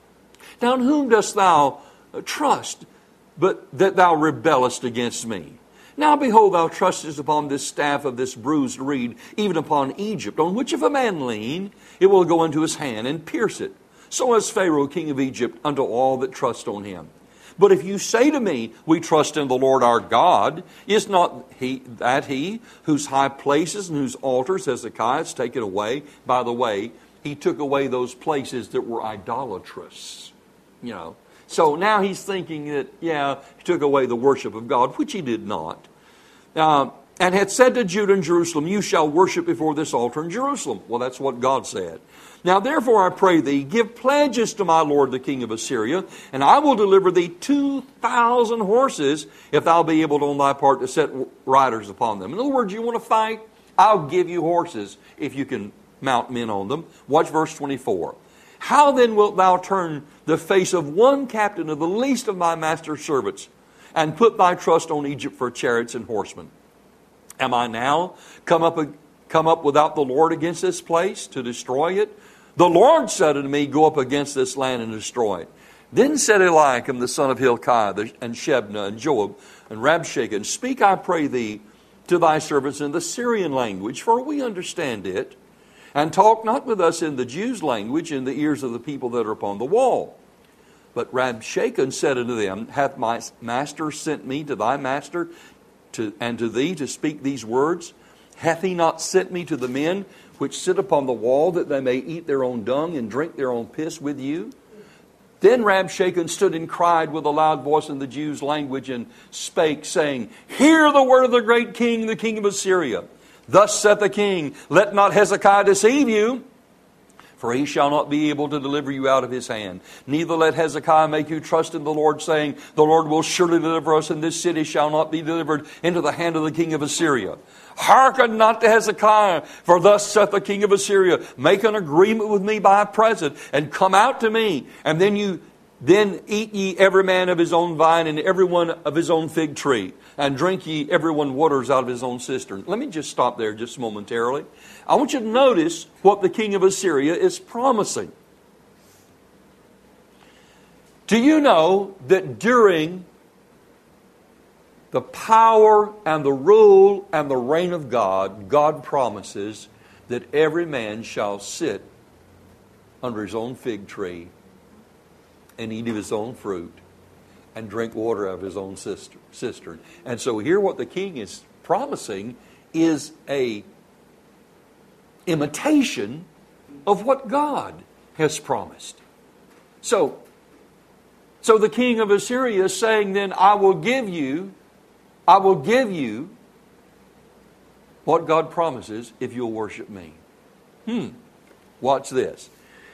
Now in whom dost thou trust, but that thou rebellest against me? Now behold, thou trustest upon this staff of this bruised reed, even upon Egypt, on which if a man lean, it will go into his hand and pierce it. So is Pharaoh king of Egypt unto all that trust on him. But if you say to me, We trust in the Lord our God, is not he that he whose high places and whose altars Hezekiah has taken away? By the way, he took away those places that were idolatrous. You know, so now he's thinking that, yeah, he took away the worship of God, which he did not. Uh, and had said to Judah and Jerusalem, You shall worship before this altar in Jerusalem. Well, that's what God said. Now therefore I pray thee, give pledges to my lord the king of Assyria, and I will deliver thee two thousand horses, if thou be able to on thy part to set riders upon them. In other words, you want to fight? I'll give you horses if you can mount men on them. Watch verse twenty-four. How then wilt thou turn the face of one captain of the least of my master's servants, and put thy trust on Egypt for chariots and horsemen? Am I now come up, come up without the Lord against this place to destroy it? The Lord said unto me, Go up against this land and destroy it. Then said Eliakim the son of Hilkiah, and Shebna, and Joab, and Rabshakeh, and Speak, I pray thee, to thy servants in the Syrian language, for we understand it. And talk not with us in the Jews' language in the ears of the people that are upon the wall. But Rabshakeh said unto them, Hath my master sent me to thy master to, and to thee to speak these words? Hath he not sent me to the men which sit upon the wall, that they may eat their own dung and drink their own piss with you? Then Rabshakeh stood and cried with a loud voice in the Jews' language, and spake, saying, Hear the word of the great king, the king of Assyria. Thus saith the king, Let not Hezekiah deceive you, for he shall not be able to deliver you out of his hand. Neither let Hezekiah make you trust in the Lord, saying, The Lord will surely deliver us, and this city shall not be delivered into the hand of the king of Assyria. Hearken not to Hezekiah, for thus saith the king of Assyria, Make an agreement with me by a present, and come out to me, and then you then eat ye every man of his own vine, and every one of his own fig tree, and drink ye every one waters out of his own cistern. Let me just stop there just momentarily. I want you to notice what the king of Assyria is promising. Do you know that during the power and the rule and the reign of God, God promises that every man shall sit under his own fig tree and eat of his own fruit and drink water out of his own cistern. And so here what the king is promising is a imitation of what God has promised. So, so the king of Assyria is saying then, I will give you, I will give you what God promises if you'll worship me. Hmm. Watch this.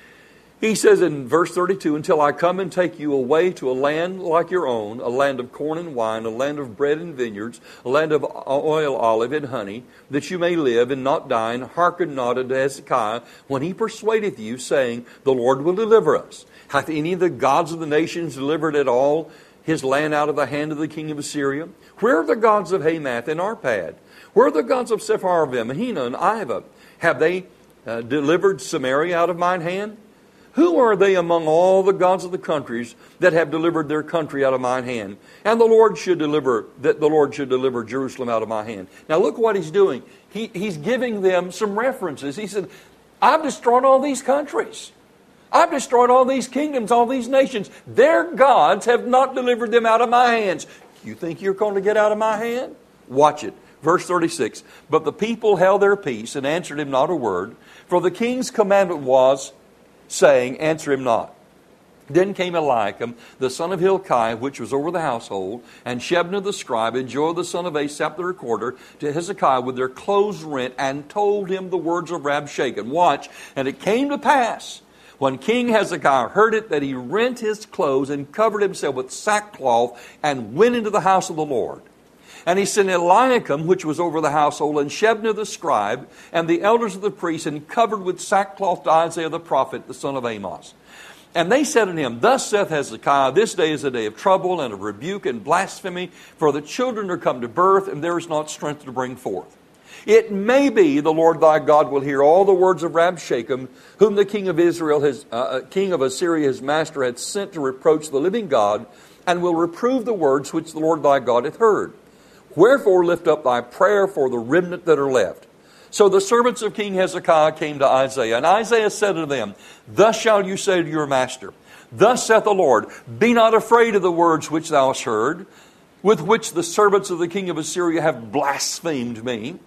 He says in verse thirty-two, until I come and take you away to a land like your own, a land of corn and wine, a land of bread and vineyards, a land of oil, olive, and honey, that you may live and not die, and hearken not unto Hezekiah when he persuadeth you, saying, the Lord will deliver us. Hath any of the gods of the nations delivered at all his land out of the hand of the king of Assyria? Where are the gods of Hamath and Arpad? Where are the gods of Sepharvaim, Hena, and Ivah? Have they uh, delivered Samaria out of mine hand? Who are they among all the gods of the countries that have delivered their country out of mine hand? And the Lord should deliver, that the Lord should deliver Jerusalem out of my hand. Now look what he's doing. He, he's giving them some references. He said, I've destroyed all these countries. I've destroyed all these kingdoms, all these nations. Their gods have not delivered them out of my hands. You think you're going to get out of my hand? Watch it. Verse thirty-six, but the people held their peace and answered him not a word, for the king's commandment was, saying, answer him not. Then came Eliakim, the son of Hilkiah, which was over the household, and Shebna the scribe, and Joel the son of Asaph the recorder, to Hezekiah with their clothes rent, and told him the words of Rabshakeh. Watch, and it came to pass, when King Hezekiah heard it, that he rent his clothes and covered himself with sackcloth, and went into the house of the Lord. And he sent Eliakim, which was over the household, and Shebna the scribe, and the elders of the priests, and covered with sackcloth to Isaiah the prophet, the son of Amos. And they said unto him, thus saith Hezekiah, this day is a day of trouble, and of rebuke, and blasphemy, for the children are come to birth, and there is not strength to bring forth. It may be the Lord thy God will hear all the words of Rabshakeh, whom the king of Israel, his uh, king of Assyria, his master, had sent to reproach the living God, and will reprove the words which the Lord thy God hath heard. Wherefore lift up thy prayer for the remnant that are left. So the servants of King Hezekiah came to Isaiah, and Isaiah said to them, thus shall you say to your master, thus saith the Lord, be not afraid of the words which thou hast heard, with which the servants of the king of Assyria have blasphemed me.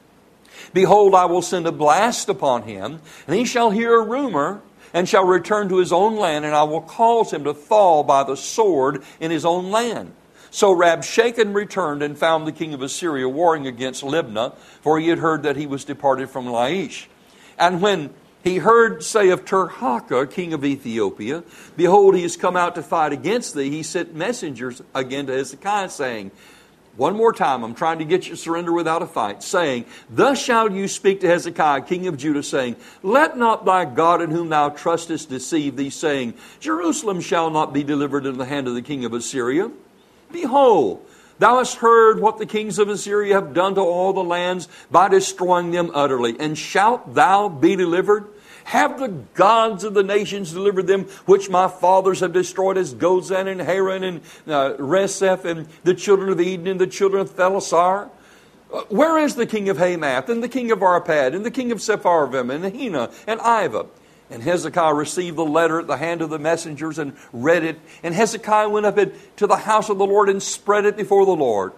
Behold, I will send a blast upon him, and he shall hear a rumor, and shall return to his own land, and I will cause him to fall by the sword in his own land. So Rabshakeh returned and found the king of Assyria warring against Libnah, for he had heard that he was departed from Laish. And when he heard say of Tirhakah, king of Ethiopia, behold, he is come out to fight against thee, he sent messengers again to Hezekiah, saying, one more time, I'm trying to get you to surrender without a fight, saying, thus shall you speak to Hezekiah, king of Judah, saying, let not thy God in whom thou trustest deceive thee, saying, Jerusalem shall not be delivered into the hand of the king of Assyria. Behold, thou hast heard what the kings of Assyria have done to all the lands by destroying them utterly. And shalt thou be delivered? Have the gods of the nations delivered them, which my fathers have destroyed, as Gozan and Haran and uh, Reseph and the children of Eden and the children of Thelasar? Uh, where is the king of Hamath and the king of Arpad and the king of Sepharvaim and Hena and Ivah? And Hezekiah received the letter at the hand of the messengers and read it. And Hezekiah went up to the house of the Lord and spread it before the Lord.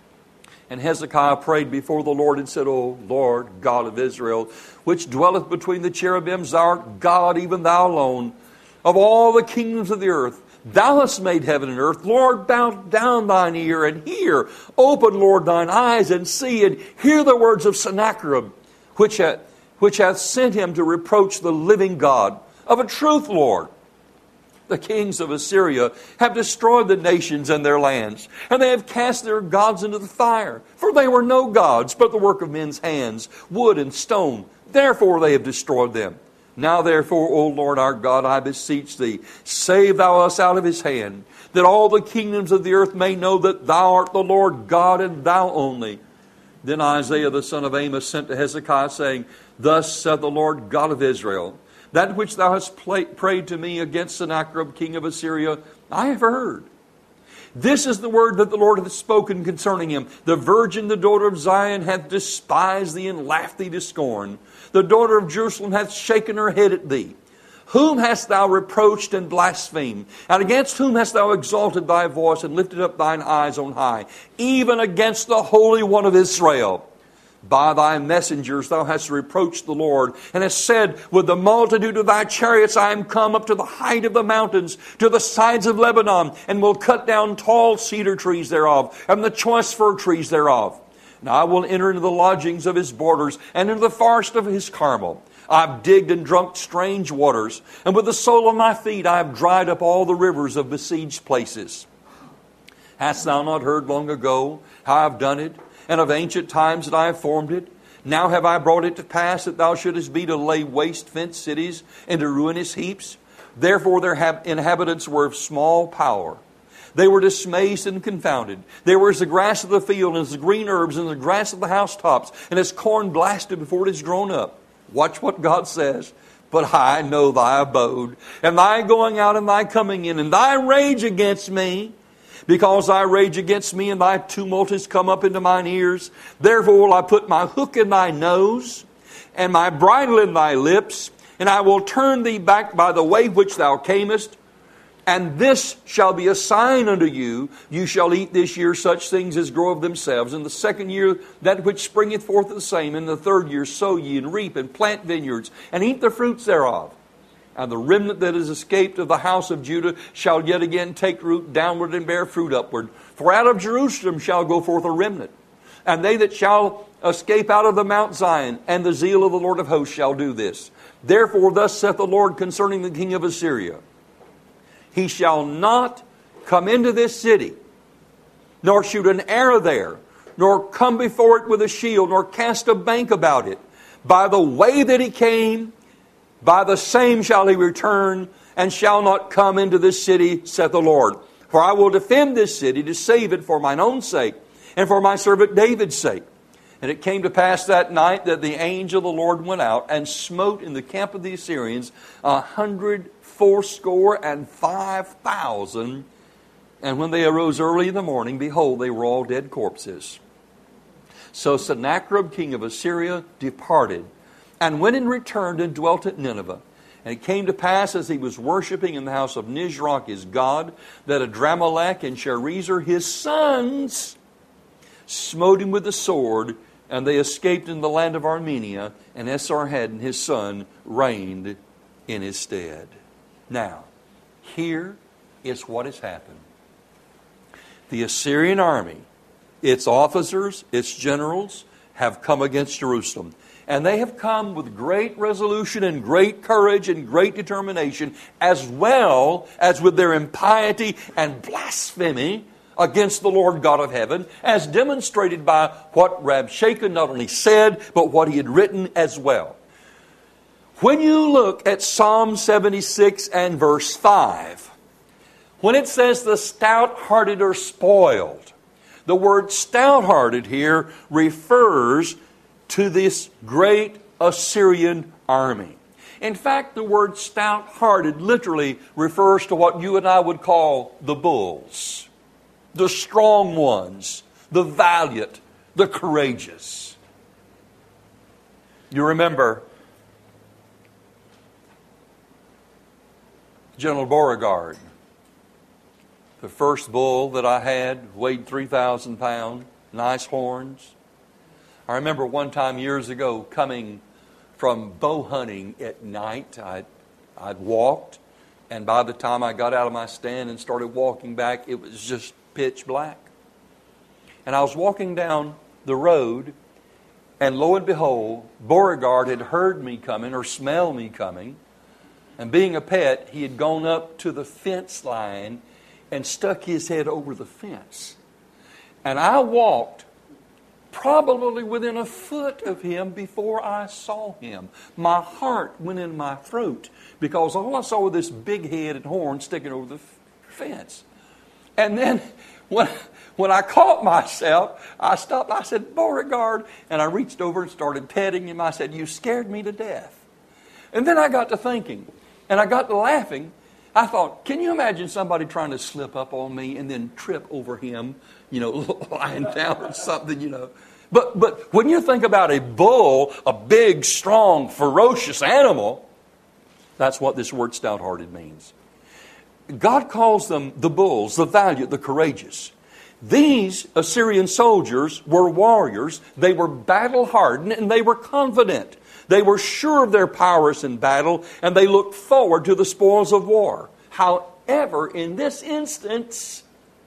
And Hezekiah prayed before the Lord and said, O Lord, God of Israel, which dwelleth between the cherubims, thou art God, even thou alone, of all the kingdoms of the earth. Thou hast made heaven and earth. Lord, bow down thine ear and hear. Open, Lord, thine eyes and see, and hear the words of Sennacherib, which hath which hath sent him to reproach the living God. Of a truth, Lord, the kings of Assyria have destroyed the nations and their lands, and they have cast their gods into the fire. For they were no gods, but the work of men's hands, wood and stone. Therefore they have destroyed them. Now therefore, O Lord our God, I beseech thee, save thou us out of his hand, that all the kingdoms of the earth may know that thou art the Lord God, and thou only. Then Isaiah the son of Amos sent to Hezekiah, saying, thus saith the Lord God of Israel, that which thou hast prayed to me against Sennacherib king of Assyria, I have heard. This is the word that the Lord hath spoken concerning him. The virgin, the daughter of Zion, hath despised thee and laughed thee to scorn. The daughter of Jerusalem hath shaken her head at thee. Whom hast thou reproached and blasphemed? And against whom hast thou exalted thy voice and lifted up thine eyes on high? Even against the Holy One of Israel. By thy messengers thou hast reproached the Lord, and hast said, with the multitude of thy chariots I am come up to the height of the mountains, to the sides of Lebanon, and will cut down tall cedar trees thereof, and the choice fir trees thereof. Now I will enter into the lodgings of his borders, and into the forest of his Carmel. I have digged and drunk strange waters, and with the sole of my feet I have dried up all the rivers of besieged places. Hast thou not heard long ago how I have done it, and of ancient times that I have formed it? Now have I brought it to pass that thou shouldest be to lay waste fenced cities into ruinous heaps? Therefore their inhabitants were of small power. They were dismayed and confounded. They were as the grass of the field, and as the green herbs, and the grass of the housetops, and as corn blasted before it is grown up. Watch what God says. But I know thy abode, and thy going out and thy coming in, and thy rage against me. Because thy rage against me and thy tumult is come up into mine ears, therefore will I put my hook in thy nose, and my bridle in thy lips, and I will turn thee back by the way which thou camest. And this shall be a sign unto you. You shall eat this year such things as grow of themselves. In the second year that which springeth forth the same. In the third year sow ye and reap and plant vineyards, and eat the fruits thereof. And the remnant that is escaped of the house of Judah shall yet again take root downward and bear fruit upward. For out of Jerusalem shall go forth a remnant. And they that shall escape out of the Mount Zion, and the zeal of the Lord of hosts shall do this. Therefore thus saith the Lord concerning the king of Assyria. He shall not come into this city, nor shoot an arrow there, nor come before it with a shield, nor cast a bank about it. By the way that he came, by the same shall he return, and shall not come into this city, saith the Lord. For I will defend this city to save it for mine own sake, and for my servant David's sake. And it came to pass that night that the angel of the Lord went out, and smote in the camp of the Assyrians a hundred fourscore and five thousand. And when they arose early in the morning, behold, they were all dead corpses. So Sennacherib king of Assyria departed, and went and returned and dwelt at Nineveh. And it came to pass, as he was worshipping in the house of Nisroch his god, that Adramelech and Sharezer his sons smote him with the sword, and they escaped in the land of Armenia, and Esarhaddon his son reigned in his stead. Now, here is what has happened. The Assyrian army, its officers, its generals, have come against Jerusalem. And they have come with great resolution and great courage and great determination, as well as with their impiety and blasphemy against the Lord God of heaven, as demonstrated by what Rabshakeh not only said, but what he had written as well. When you look at Psalm seventy-six and verse five, when it says the stout-hearted are spoiled, the word stout-hearted here refers to this great Assyrian army. In fact, the word stout-hearted literally refers to what you and I would call the bulls, the strong ones, the valiant, the courageous. You remember General Beauregard, the first bull that I had, weighed three thousand pounds, nice horns. I remember one time years ago coming from bow hunting at night. I'd, I'd walked, and by the time I got out of my stand and started walking back, it was just pitch black. And I was walking down the road, and lo and behold, Beauregard had heard me coming or smelled me coming. And being a pet, he had gone up to the fence line and stuck his head over the fence. And I walked probably within a foot of him before I saw him. My heart went in my throat because all I saw was this big head and horn sticking over the f- fence. And then when, when I caught myself, I stopped. I said, Beauregard. And I reached over and started petting him. I said, you scared me to death. And then I got to thinking, and I got to laughing, I thought, can you imagine somebody trying to slip up on me and then trip over him, you know, lying down or something, you know. But but when you think about a bull, a big, strong, ferocious animal, that's what this word stout-hearted means. God calls them the bulls, the valiant, the courageous. These Assyrian soldiers were warriors. They were battle-hardened and they were confident. They were sure of their prowess in battle and they looked forward to the spoils of war. However, in this instance,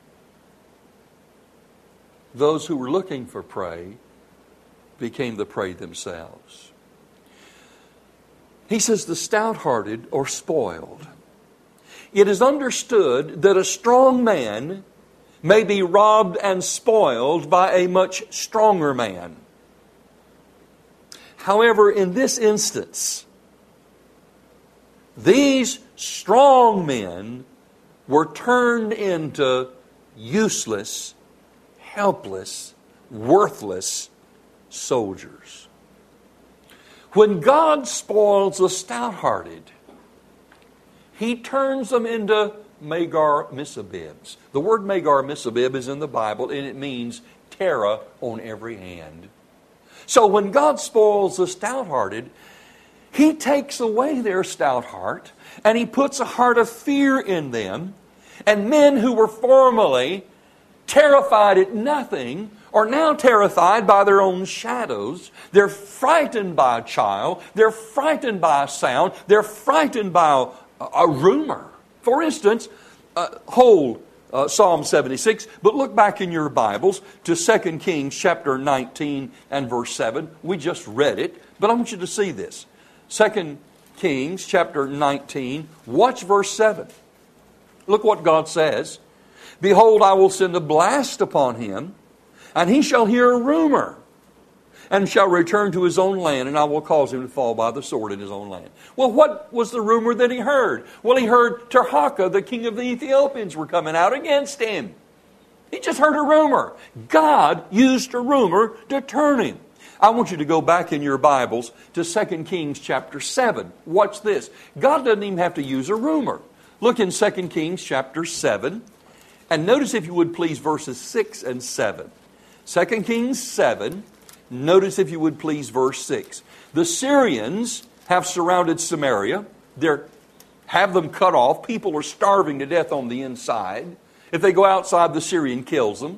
those who were looking for prey became the prey themselves. He says the stout-hearted are spoiled. It is understood that a strong man may be robbed and spoiled by a much stronger man. However, in this instance, these strong men were turned into useless, helpless, worthless soldiers. When God spoils the stout-hearted, He turns them into Magar Misabibs. The word Magar Misabib is in the Bible and it means terror on every hand. So when God spoils the stout-hearted, He takes away their stout heart and He puts a heart of fear in them. And men who were formerly terrified at nothing are now terrified by their own shadows. They're frightened by a child. They're frightened by a sound. They're frightened by a, a rumor. For instance, uh, hold uh, Psalm seventy-six, but look back in your Bibles to Second Kings chapter nineteen and verse seven. We just read it, but I want you to see this. Second Kings chapter nineteen, watch verse seven. Look what God says. Behold, I will send a blast upon him, and he shall hear a rumor, and shall return to his own land, and I will cause him to fall by the sword in his own land. Well, what was the rumor that he heard? Well, he heard Tirhakah, the king of the Ethiopians, were coming out against him. He just heard a rumor. God used a rumor to turn him. I want you to go back in your Bibles to Second Kings chapter seven. Watch this. God doesn't even have to use a rumor. Look in Second Kings chapter seven, and notice, if you would please, verses six and seven. Second Kings seven, notice, if you would please, verse six. The Syrians have surrounded Samaria. They have them cut off. People are starving to death on the inside. If they go outside, the Syrian kills them.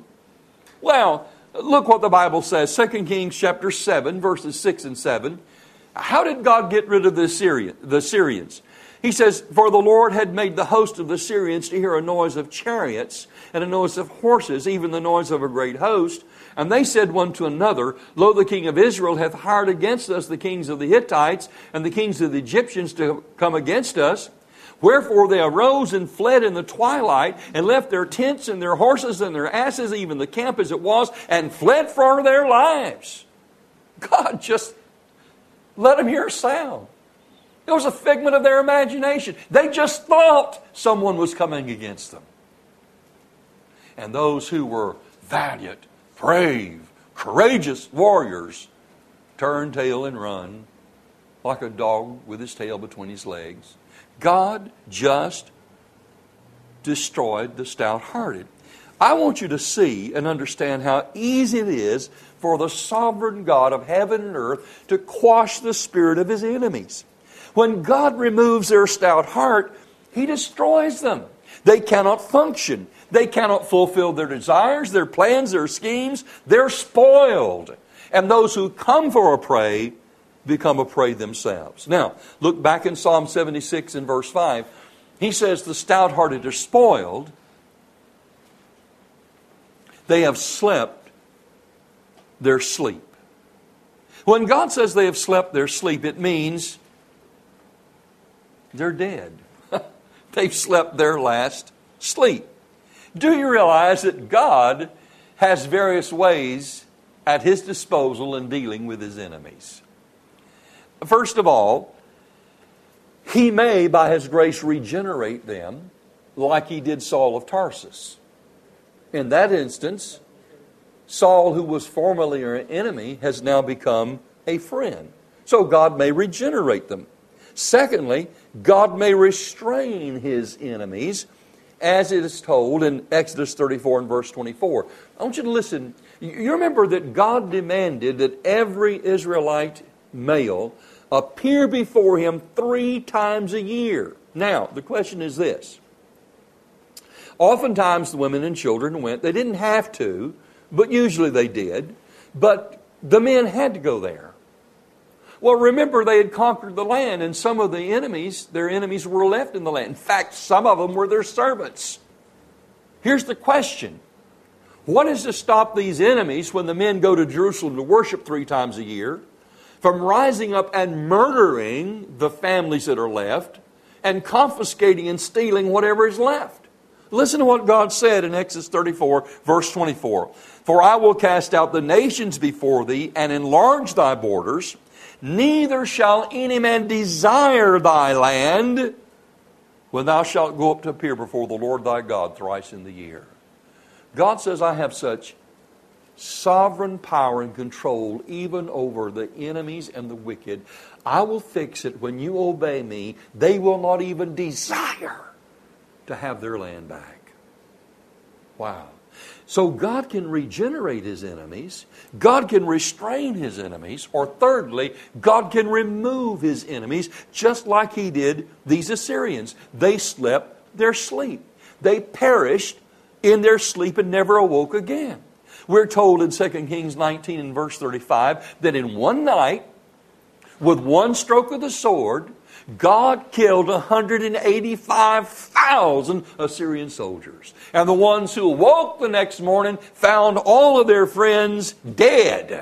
Well, look what the Bible says. Second Kings chapter seven, verses six and seven. How did God get rid of the Syrian, the Syrians? He says, for the Lord had made the host of the Syrians to hear a noise of chariots and a noise of horses, even the noise of a great host. And they said one to another, lo, the king of Israel hath hired against us the kings of the Hittites and the kings of the Egyptians to come against us. Wherefore they arose and fled in the twilight and left their tents and their horses and their asses, even the camp as it was, and fled for their lives. God just let them hear a sound. It was a figment of their imagination. They just thought someone was coming against them. And those who were valiant, brave, courageous warriors turn tail and run like a dog with his tail between his legs. God just destroyed the stout-hearted. I want you to see and understand how easy it is for the sovereign God of heaven and earth to quash the spirit of his enemies. When God removes their stout heart, He destroys them. They cannot function. They cannot fulfill their desires, their plans, their schemes. They're spoiled. And those who come for a prey become a prey themselves. Now, look back in Psalm seventy-six and verse five. He says the stout-hearted are spoiled. They have slept their sleep. When God says they have slept their sleep, it means they're dead. They've slept their last sleep. Do you realize that God has various ways at His disposal in dealing with His enemies? First of all, He may, by His grace, regenerate them like He did Saul of Tarsus. In that instance, Saul, who was formerly an enemy, has now become a friend. So God may regenerate them. Secondly, God may restrain His enemies, as it is told in Exodus thirty-four and verse twenty-four. I want you to listen. You remember that God demanded that every Israelite male appear before Him three times a year. Now, the question is this. Oftentimes the women and children went. They didn't have to, but usually they did. But the men had to go there. Well, remember, they had conquered the land, and some of the enemies, their enemies were left in the land. In fact, some of them were their servants. Here's the question. What is to stop these enemies, when the men go to Jerusalem to worship three times a year, from rising up and murdering the families that are left and confiscating and stealing whatever is left? Listen to what God said in Exodus thirty-four, verse twenty-four. For I will cast out the nations before thee and enlarge thy borders. Neither shall any man desire thy land when thou shalt go up to appear before the Lord thy God thrice in the year. God says, I have such sovereign power and control even over the enemies and the wicked. I will fix it when you obey me. They will not even desire to have their land back. Wow. So God can regenerate His enemies. God can restrain His enemies. Or thirdly, God can remove His enemies, just like He did these Assyrians. They slept their sleep. They perished in their sleep and never awoke again. We're told in Second Kings nineteen and verse thirty-five that in one night, with one stroke of the sword, God killed one hundred eighty-five thousand Assyrian soldiers. And the ones who awoke the next morning found all of their friends dead.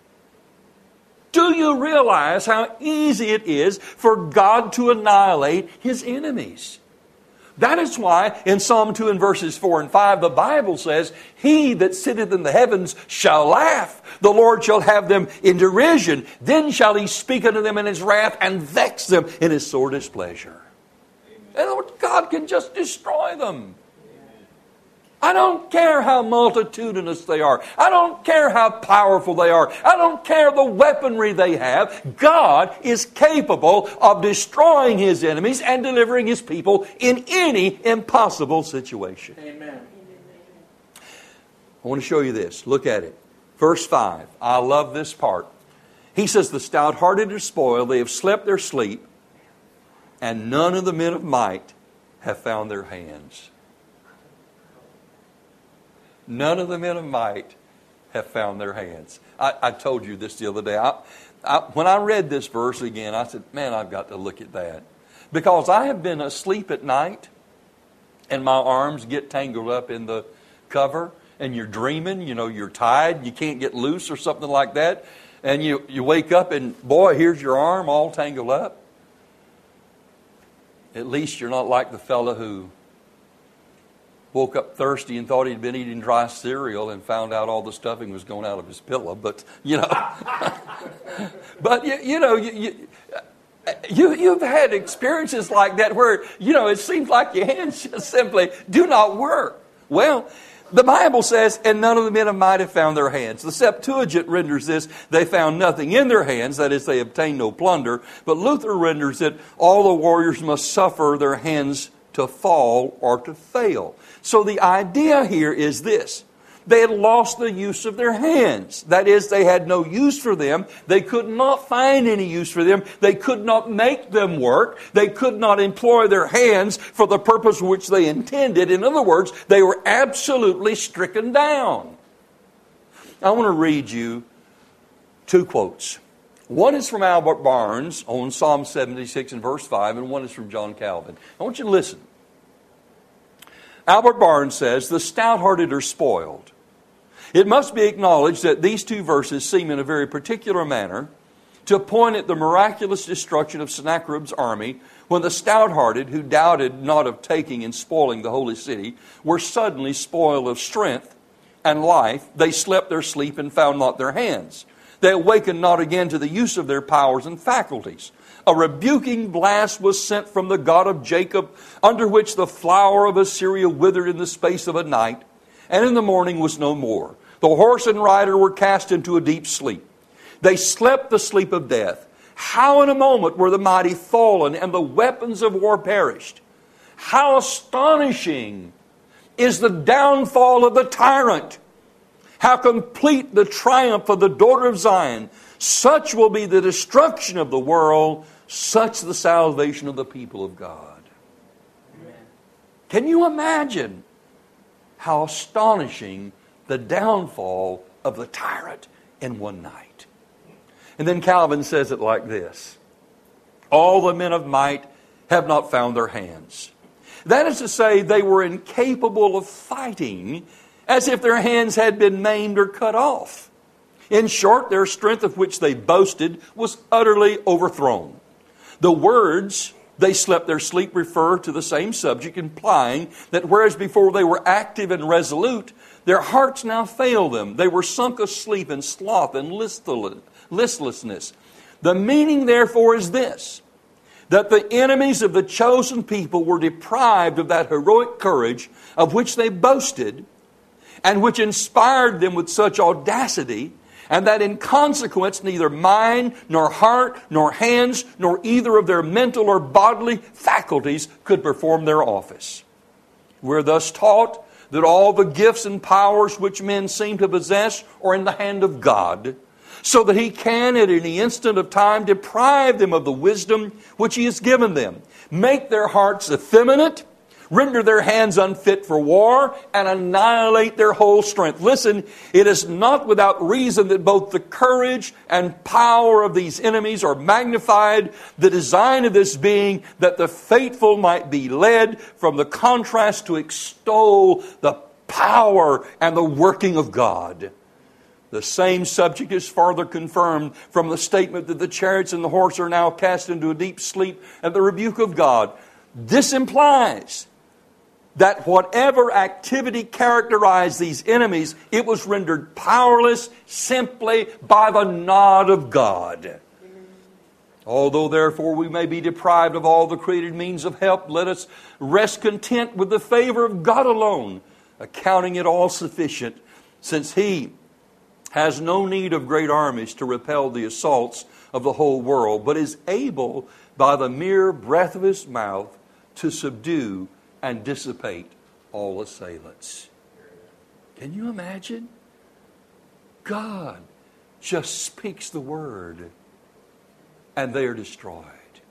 Do you realize how easy it is for God to annihilate His enemies? That is why in Psalm two and verses four and five, the Bible says, He that sitteth in the heavens shall laugh. The Lord shall have them in derision. Then shall He speak unto them in His wrath and vex them in His sore displeasure. In other words, God can just destroy them. I don't care how multitudinous they are. I don't care how powerful they are. I don't care the weaponry they have. God is capable of destroying His enemies and delivering His people in any impossible situation. Amen. I want to show you this. Look at it. Verse five. I love this part. He says, the stout-hearted are spoiled. They have slept their sleep. And none of the men of might have found their hands. None of the men of might have found their hands. I, I told you this the other day. I, I, when I read this verse again, I said, man, I've got to look at that. Because I have been asleep at night, and my arms get tangled up in the cover, and you're dreaming, you know, you're tied, you can't get loose or something like that. And you, you wake up and, boy, here's your arm all tangled up. At least you're not like the fellow who woke up thirsty and thought he'd been eating dry cereal and found out all the stuffing was going out of his pillow. But, you know, but, you, you know, you, you, you, you've had experiences like that where, you know, it seems like your hands just simply do not work. Well, the Bible says, and none of the men of might have found their hands. The Septuagint renders this, they found nothing in their hands, that is, they obtained no plunder. But Luther renders it, all the warriors must suffer their hands to fall or to fail. So the idea here is this. They had lost the use of their hands. That is, they had no use for them. They could not find any use for them. They could not make them work. They could not employ their hands for the purpose which they intended. In other words, they were absolutely stricken down. I want to read you two quotes. One is from Albert Barnes on Psalm seventy-six and verse five, and one is from John Calvin. I want you to listen. Albert Barnes says, the stout-hearted are spoiled. It must be acknowledged that these two verses seem in a very particular manner to point at the miraculous destruction of Sennacherib's army when the stout-hearted, who doubted not of taking and spoiling the holy city, were suddenly spoiled of strength and life. They slept their sleep and found not their hands. They awakened not again to the use of their powers and faculties. A rebuking blast was sent from the God of Jacob, under which the flower of Assyria withered in the space of a night, and in the morning was no more. The horse and rider were cast into a deep sleep. They slept the sleep of death, How in a moment were the mighty fallen and the weapons of war perished. How astonishing is the downfall of the tyrant. How complete the triumph of the daughter of Zion. Such will be the destruction of the world, such the salvation of the people of God. Amen. Can you imagine how astonishing the downfall of the tyrant in one night? And then Calvin says it like this: all the men of might have not found their hands. That is to say, they were incapable of fighting, as if their hands had been maimed or cut off. In short, their strength of which they boasted was utterly overthrown. The words, "they slept their sleep," refer to the same subject, implying that whereas before they were active and resolute, their hearts now failed them. They were sunk asleep in sloth and listlessness. The meaning, therefore, is this: that the enemies of the chosen people were deprived of that heroic courage of which they boasted, and which inspired them with such audacity, and that in consequence neither mind, nor heart, nor hands, nor either of their mental or bodily faculties could perform their office. We're thus taught that all the gifts and powers which men seem to possess are in the hand of God, so that He can at any instant of time deprive them of the wisdom which He has given them, make their hearts effeminate, render their hands unfit for war, and annihilate their whole strength. Listen, it is not without reason that both the courage and power of these enemies are magnified, the design of this being that the faithful might be led from the contrast to extol the power and the working of God. The same subject is farther confirmed from the statement that the chariots and the horse are now cast into a deep sleep at the rebuke of God. This implies that whatever activity characterized these enemies, it was rendered powerless simply by the nod of God. Although therefore we may be deprived of all the created means of help, let us rest content with the favor of God alone, accounting it all sufficient, since He has no need of great armies to repel the assaults of the whole world, but is able by the mere breath of His mouth to subdue and dissipate all assailants. Can you imagine? God just speaks the word and they are destroyed.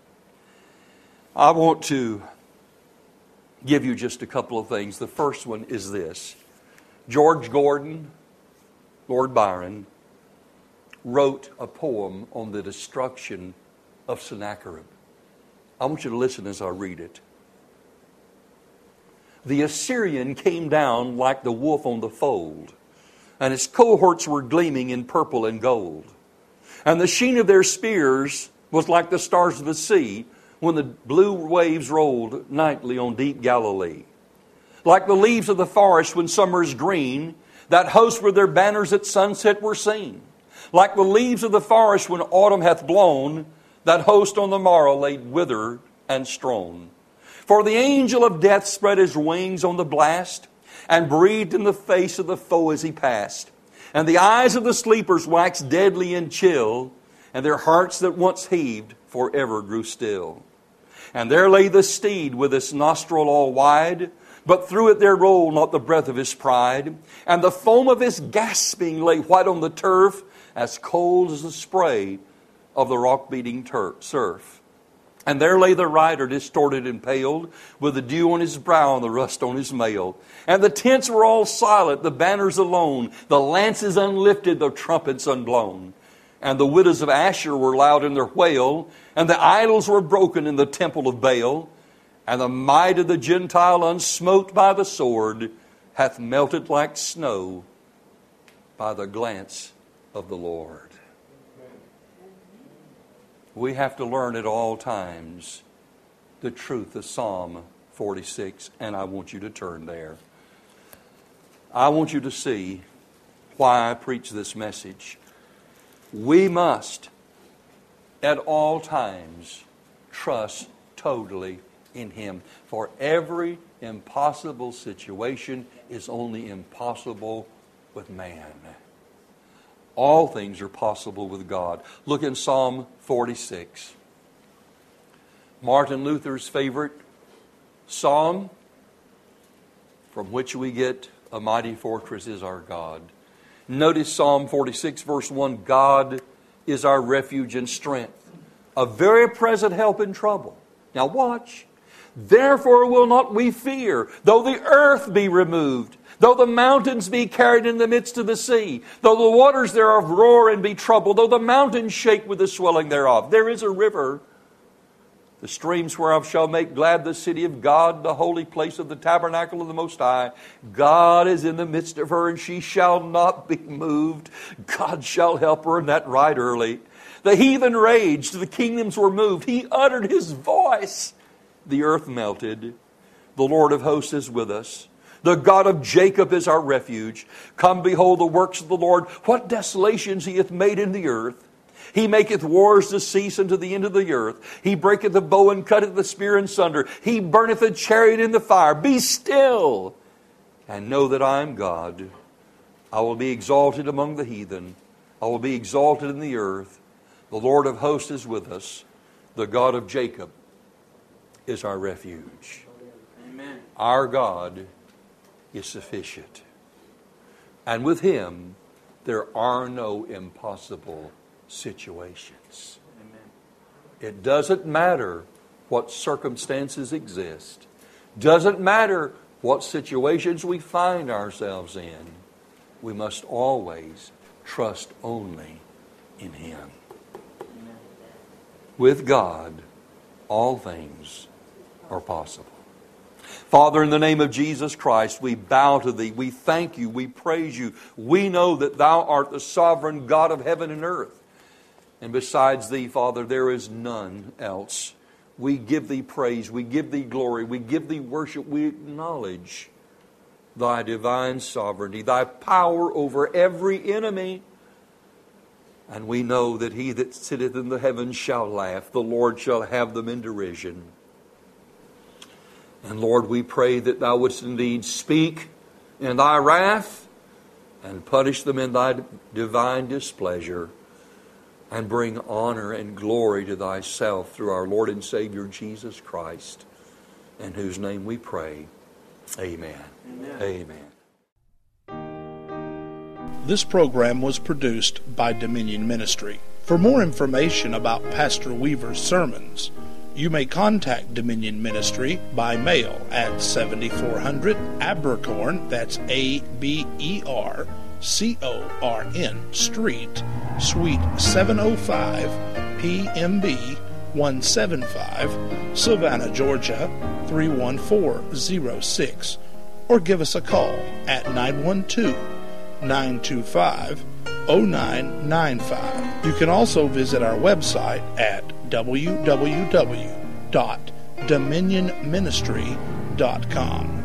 I want to give you just a couple of things. The first one is this. George Gordon, Lord Byron, wrote a poem on the destruction of Sennacherib. I want you to listen as I read it. The Assyrian came down like the wolf on the fold, and his cohorts were gleaming in purple and gold. And the sheen of their spears was like the stars of the sea when the blue waves rolled nightly on deep Galilee. Like the leaves of the forest when summer is green, that host with their banners at sunset were seen. Like the leaves of the forest when autumn hath blown, that host on the morrow laid withered and strown. For the angel of death spread his wings on the blast, and breathed in the face of the foe as he passed. And the eyes of the sleepers waxed deadly and chill, and their hearts that once heaved forever grew still. And there lay the steed with his nostril all wide, but through it there rolled not the breath of his pride. And the foam of his gasping lay white on the turf, as cold as the spray of the rock-beating tur- surf. And there lay the rider distorted and paled, with the dew on his brow and the rust on his mail. And the tents were all silent, the banners alone, the lances unlifted, the trumpets unblown. And the widows of Asher were loud in their wail, and the idols were broken in the temple of Baal. And the might of the Gentile, unsmote by the sword, hath melted like snow by the glance of the Lord. We have to learn at all times the truth of Psalm forty-six, and I want you to turn there. I want you to see why I preach this message. We must, at all times, trust totally in Him. For every impossible situation is only impossible with man. All things are possible with God. Look in Psalm forty-six. Martin Luther's favorite psalm, from which we get a mighty fortress is our God. Notice Psalm forty-six, verse one, God is our refuge and strength, a very present help in trouble. Now watch. Therefore will not we fear, though the earth be removed, though the mountains be carried in the midst of the sea, though the waters thereof roar and be troubled, though the mountains shake with the swelling thereof. There is a river, the streams whereof shall make glad the city of God, the holy place of the tabernacle of the Most High. God is in the midst of her, and she shall not be moved. God shall help her, and that right early. The heathen raged, the kingdoms were moved. He uttered His voice. The earth melted. The Lord of hosts is with us. The God of Jacob is our refuge. Come, behold the works of the Lord. What desolations He hath made in the earth. He maketh wars to cease unto the end of the earth. He breaketh the bow and cutteth the spear in sunder. He burneth a chariot in the fire. Be still and know that I am God. I will be exalted among the heathen. I will be exalted in the earth. The Lord of hosts is with us. The God of Jacob is our refuge. Amen. Our God is sufficient. And with Him, there are no impossible situations. Amen. It doesn't matter what circumstances exist. Doesn't matter what situations we find ourselves in. We must always trust only in Him. Amen. With God, all things are possible. Father, in the name of Jesus Christ, we bow to Thee. We thank You. We praise You. We know that Thou art the sovereign God of heaven and earth. And besides Thee, Father, there is none else. We give Thee praise. We give Thee glory. We give Thee worship. We acknowledge Thy divine sovereignty, Thy power over every enemy. And we know that He that sitteth in the heavens shall laugh. The Lord shall have them in derision. And Lord, we pray that Thou wouldst indeed speak in Thy wrath and punish them in Thy divine displeasure and bring honor and glory to Thyself through our Lord and Savior Jesus Christ, in whose name we pray. Amen. Amen. Amen. This program was produced by Dominion Ministry. For more information about Pastor Weaver's sermons, you may contact Dominion Ministry by mail at seventy-four hundred Abercorn, that's A B E R C O R N Street, Suite seven oh five, P M B one seventy-five, Savannah, Georgia three one four zero six, or give us a call at nine one two, nine two five, zero nine nine five. You can also visit our website at w w w dot dominion ministry dot com.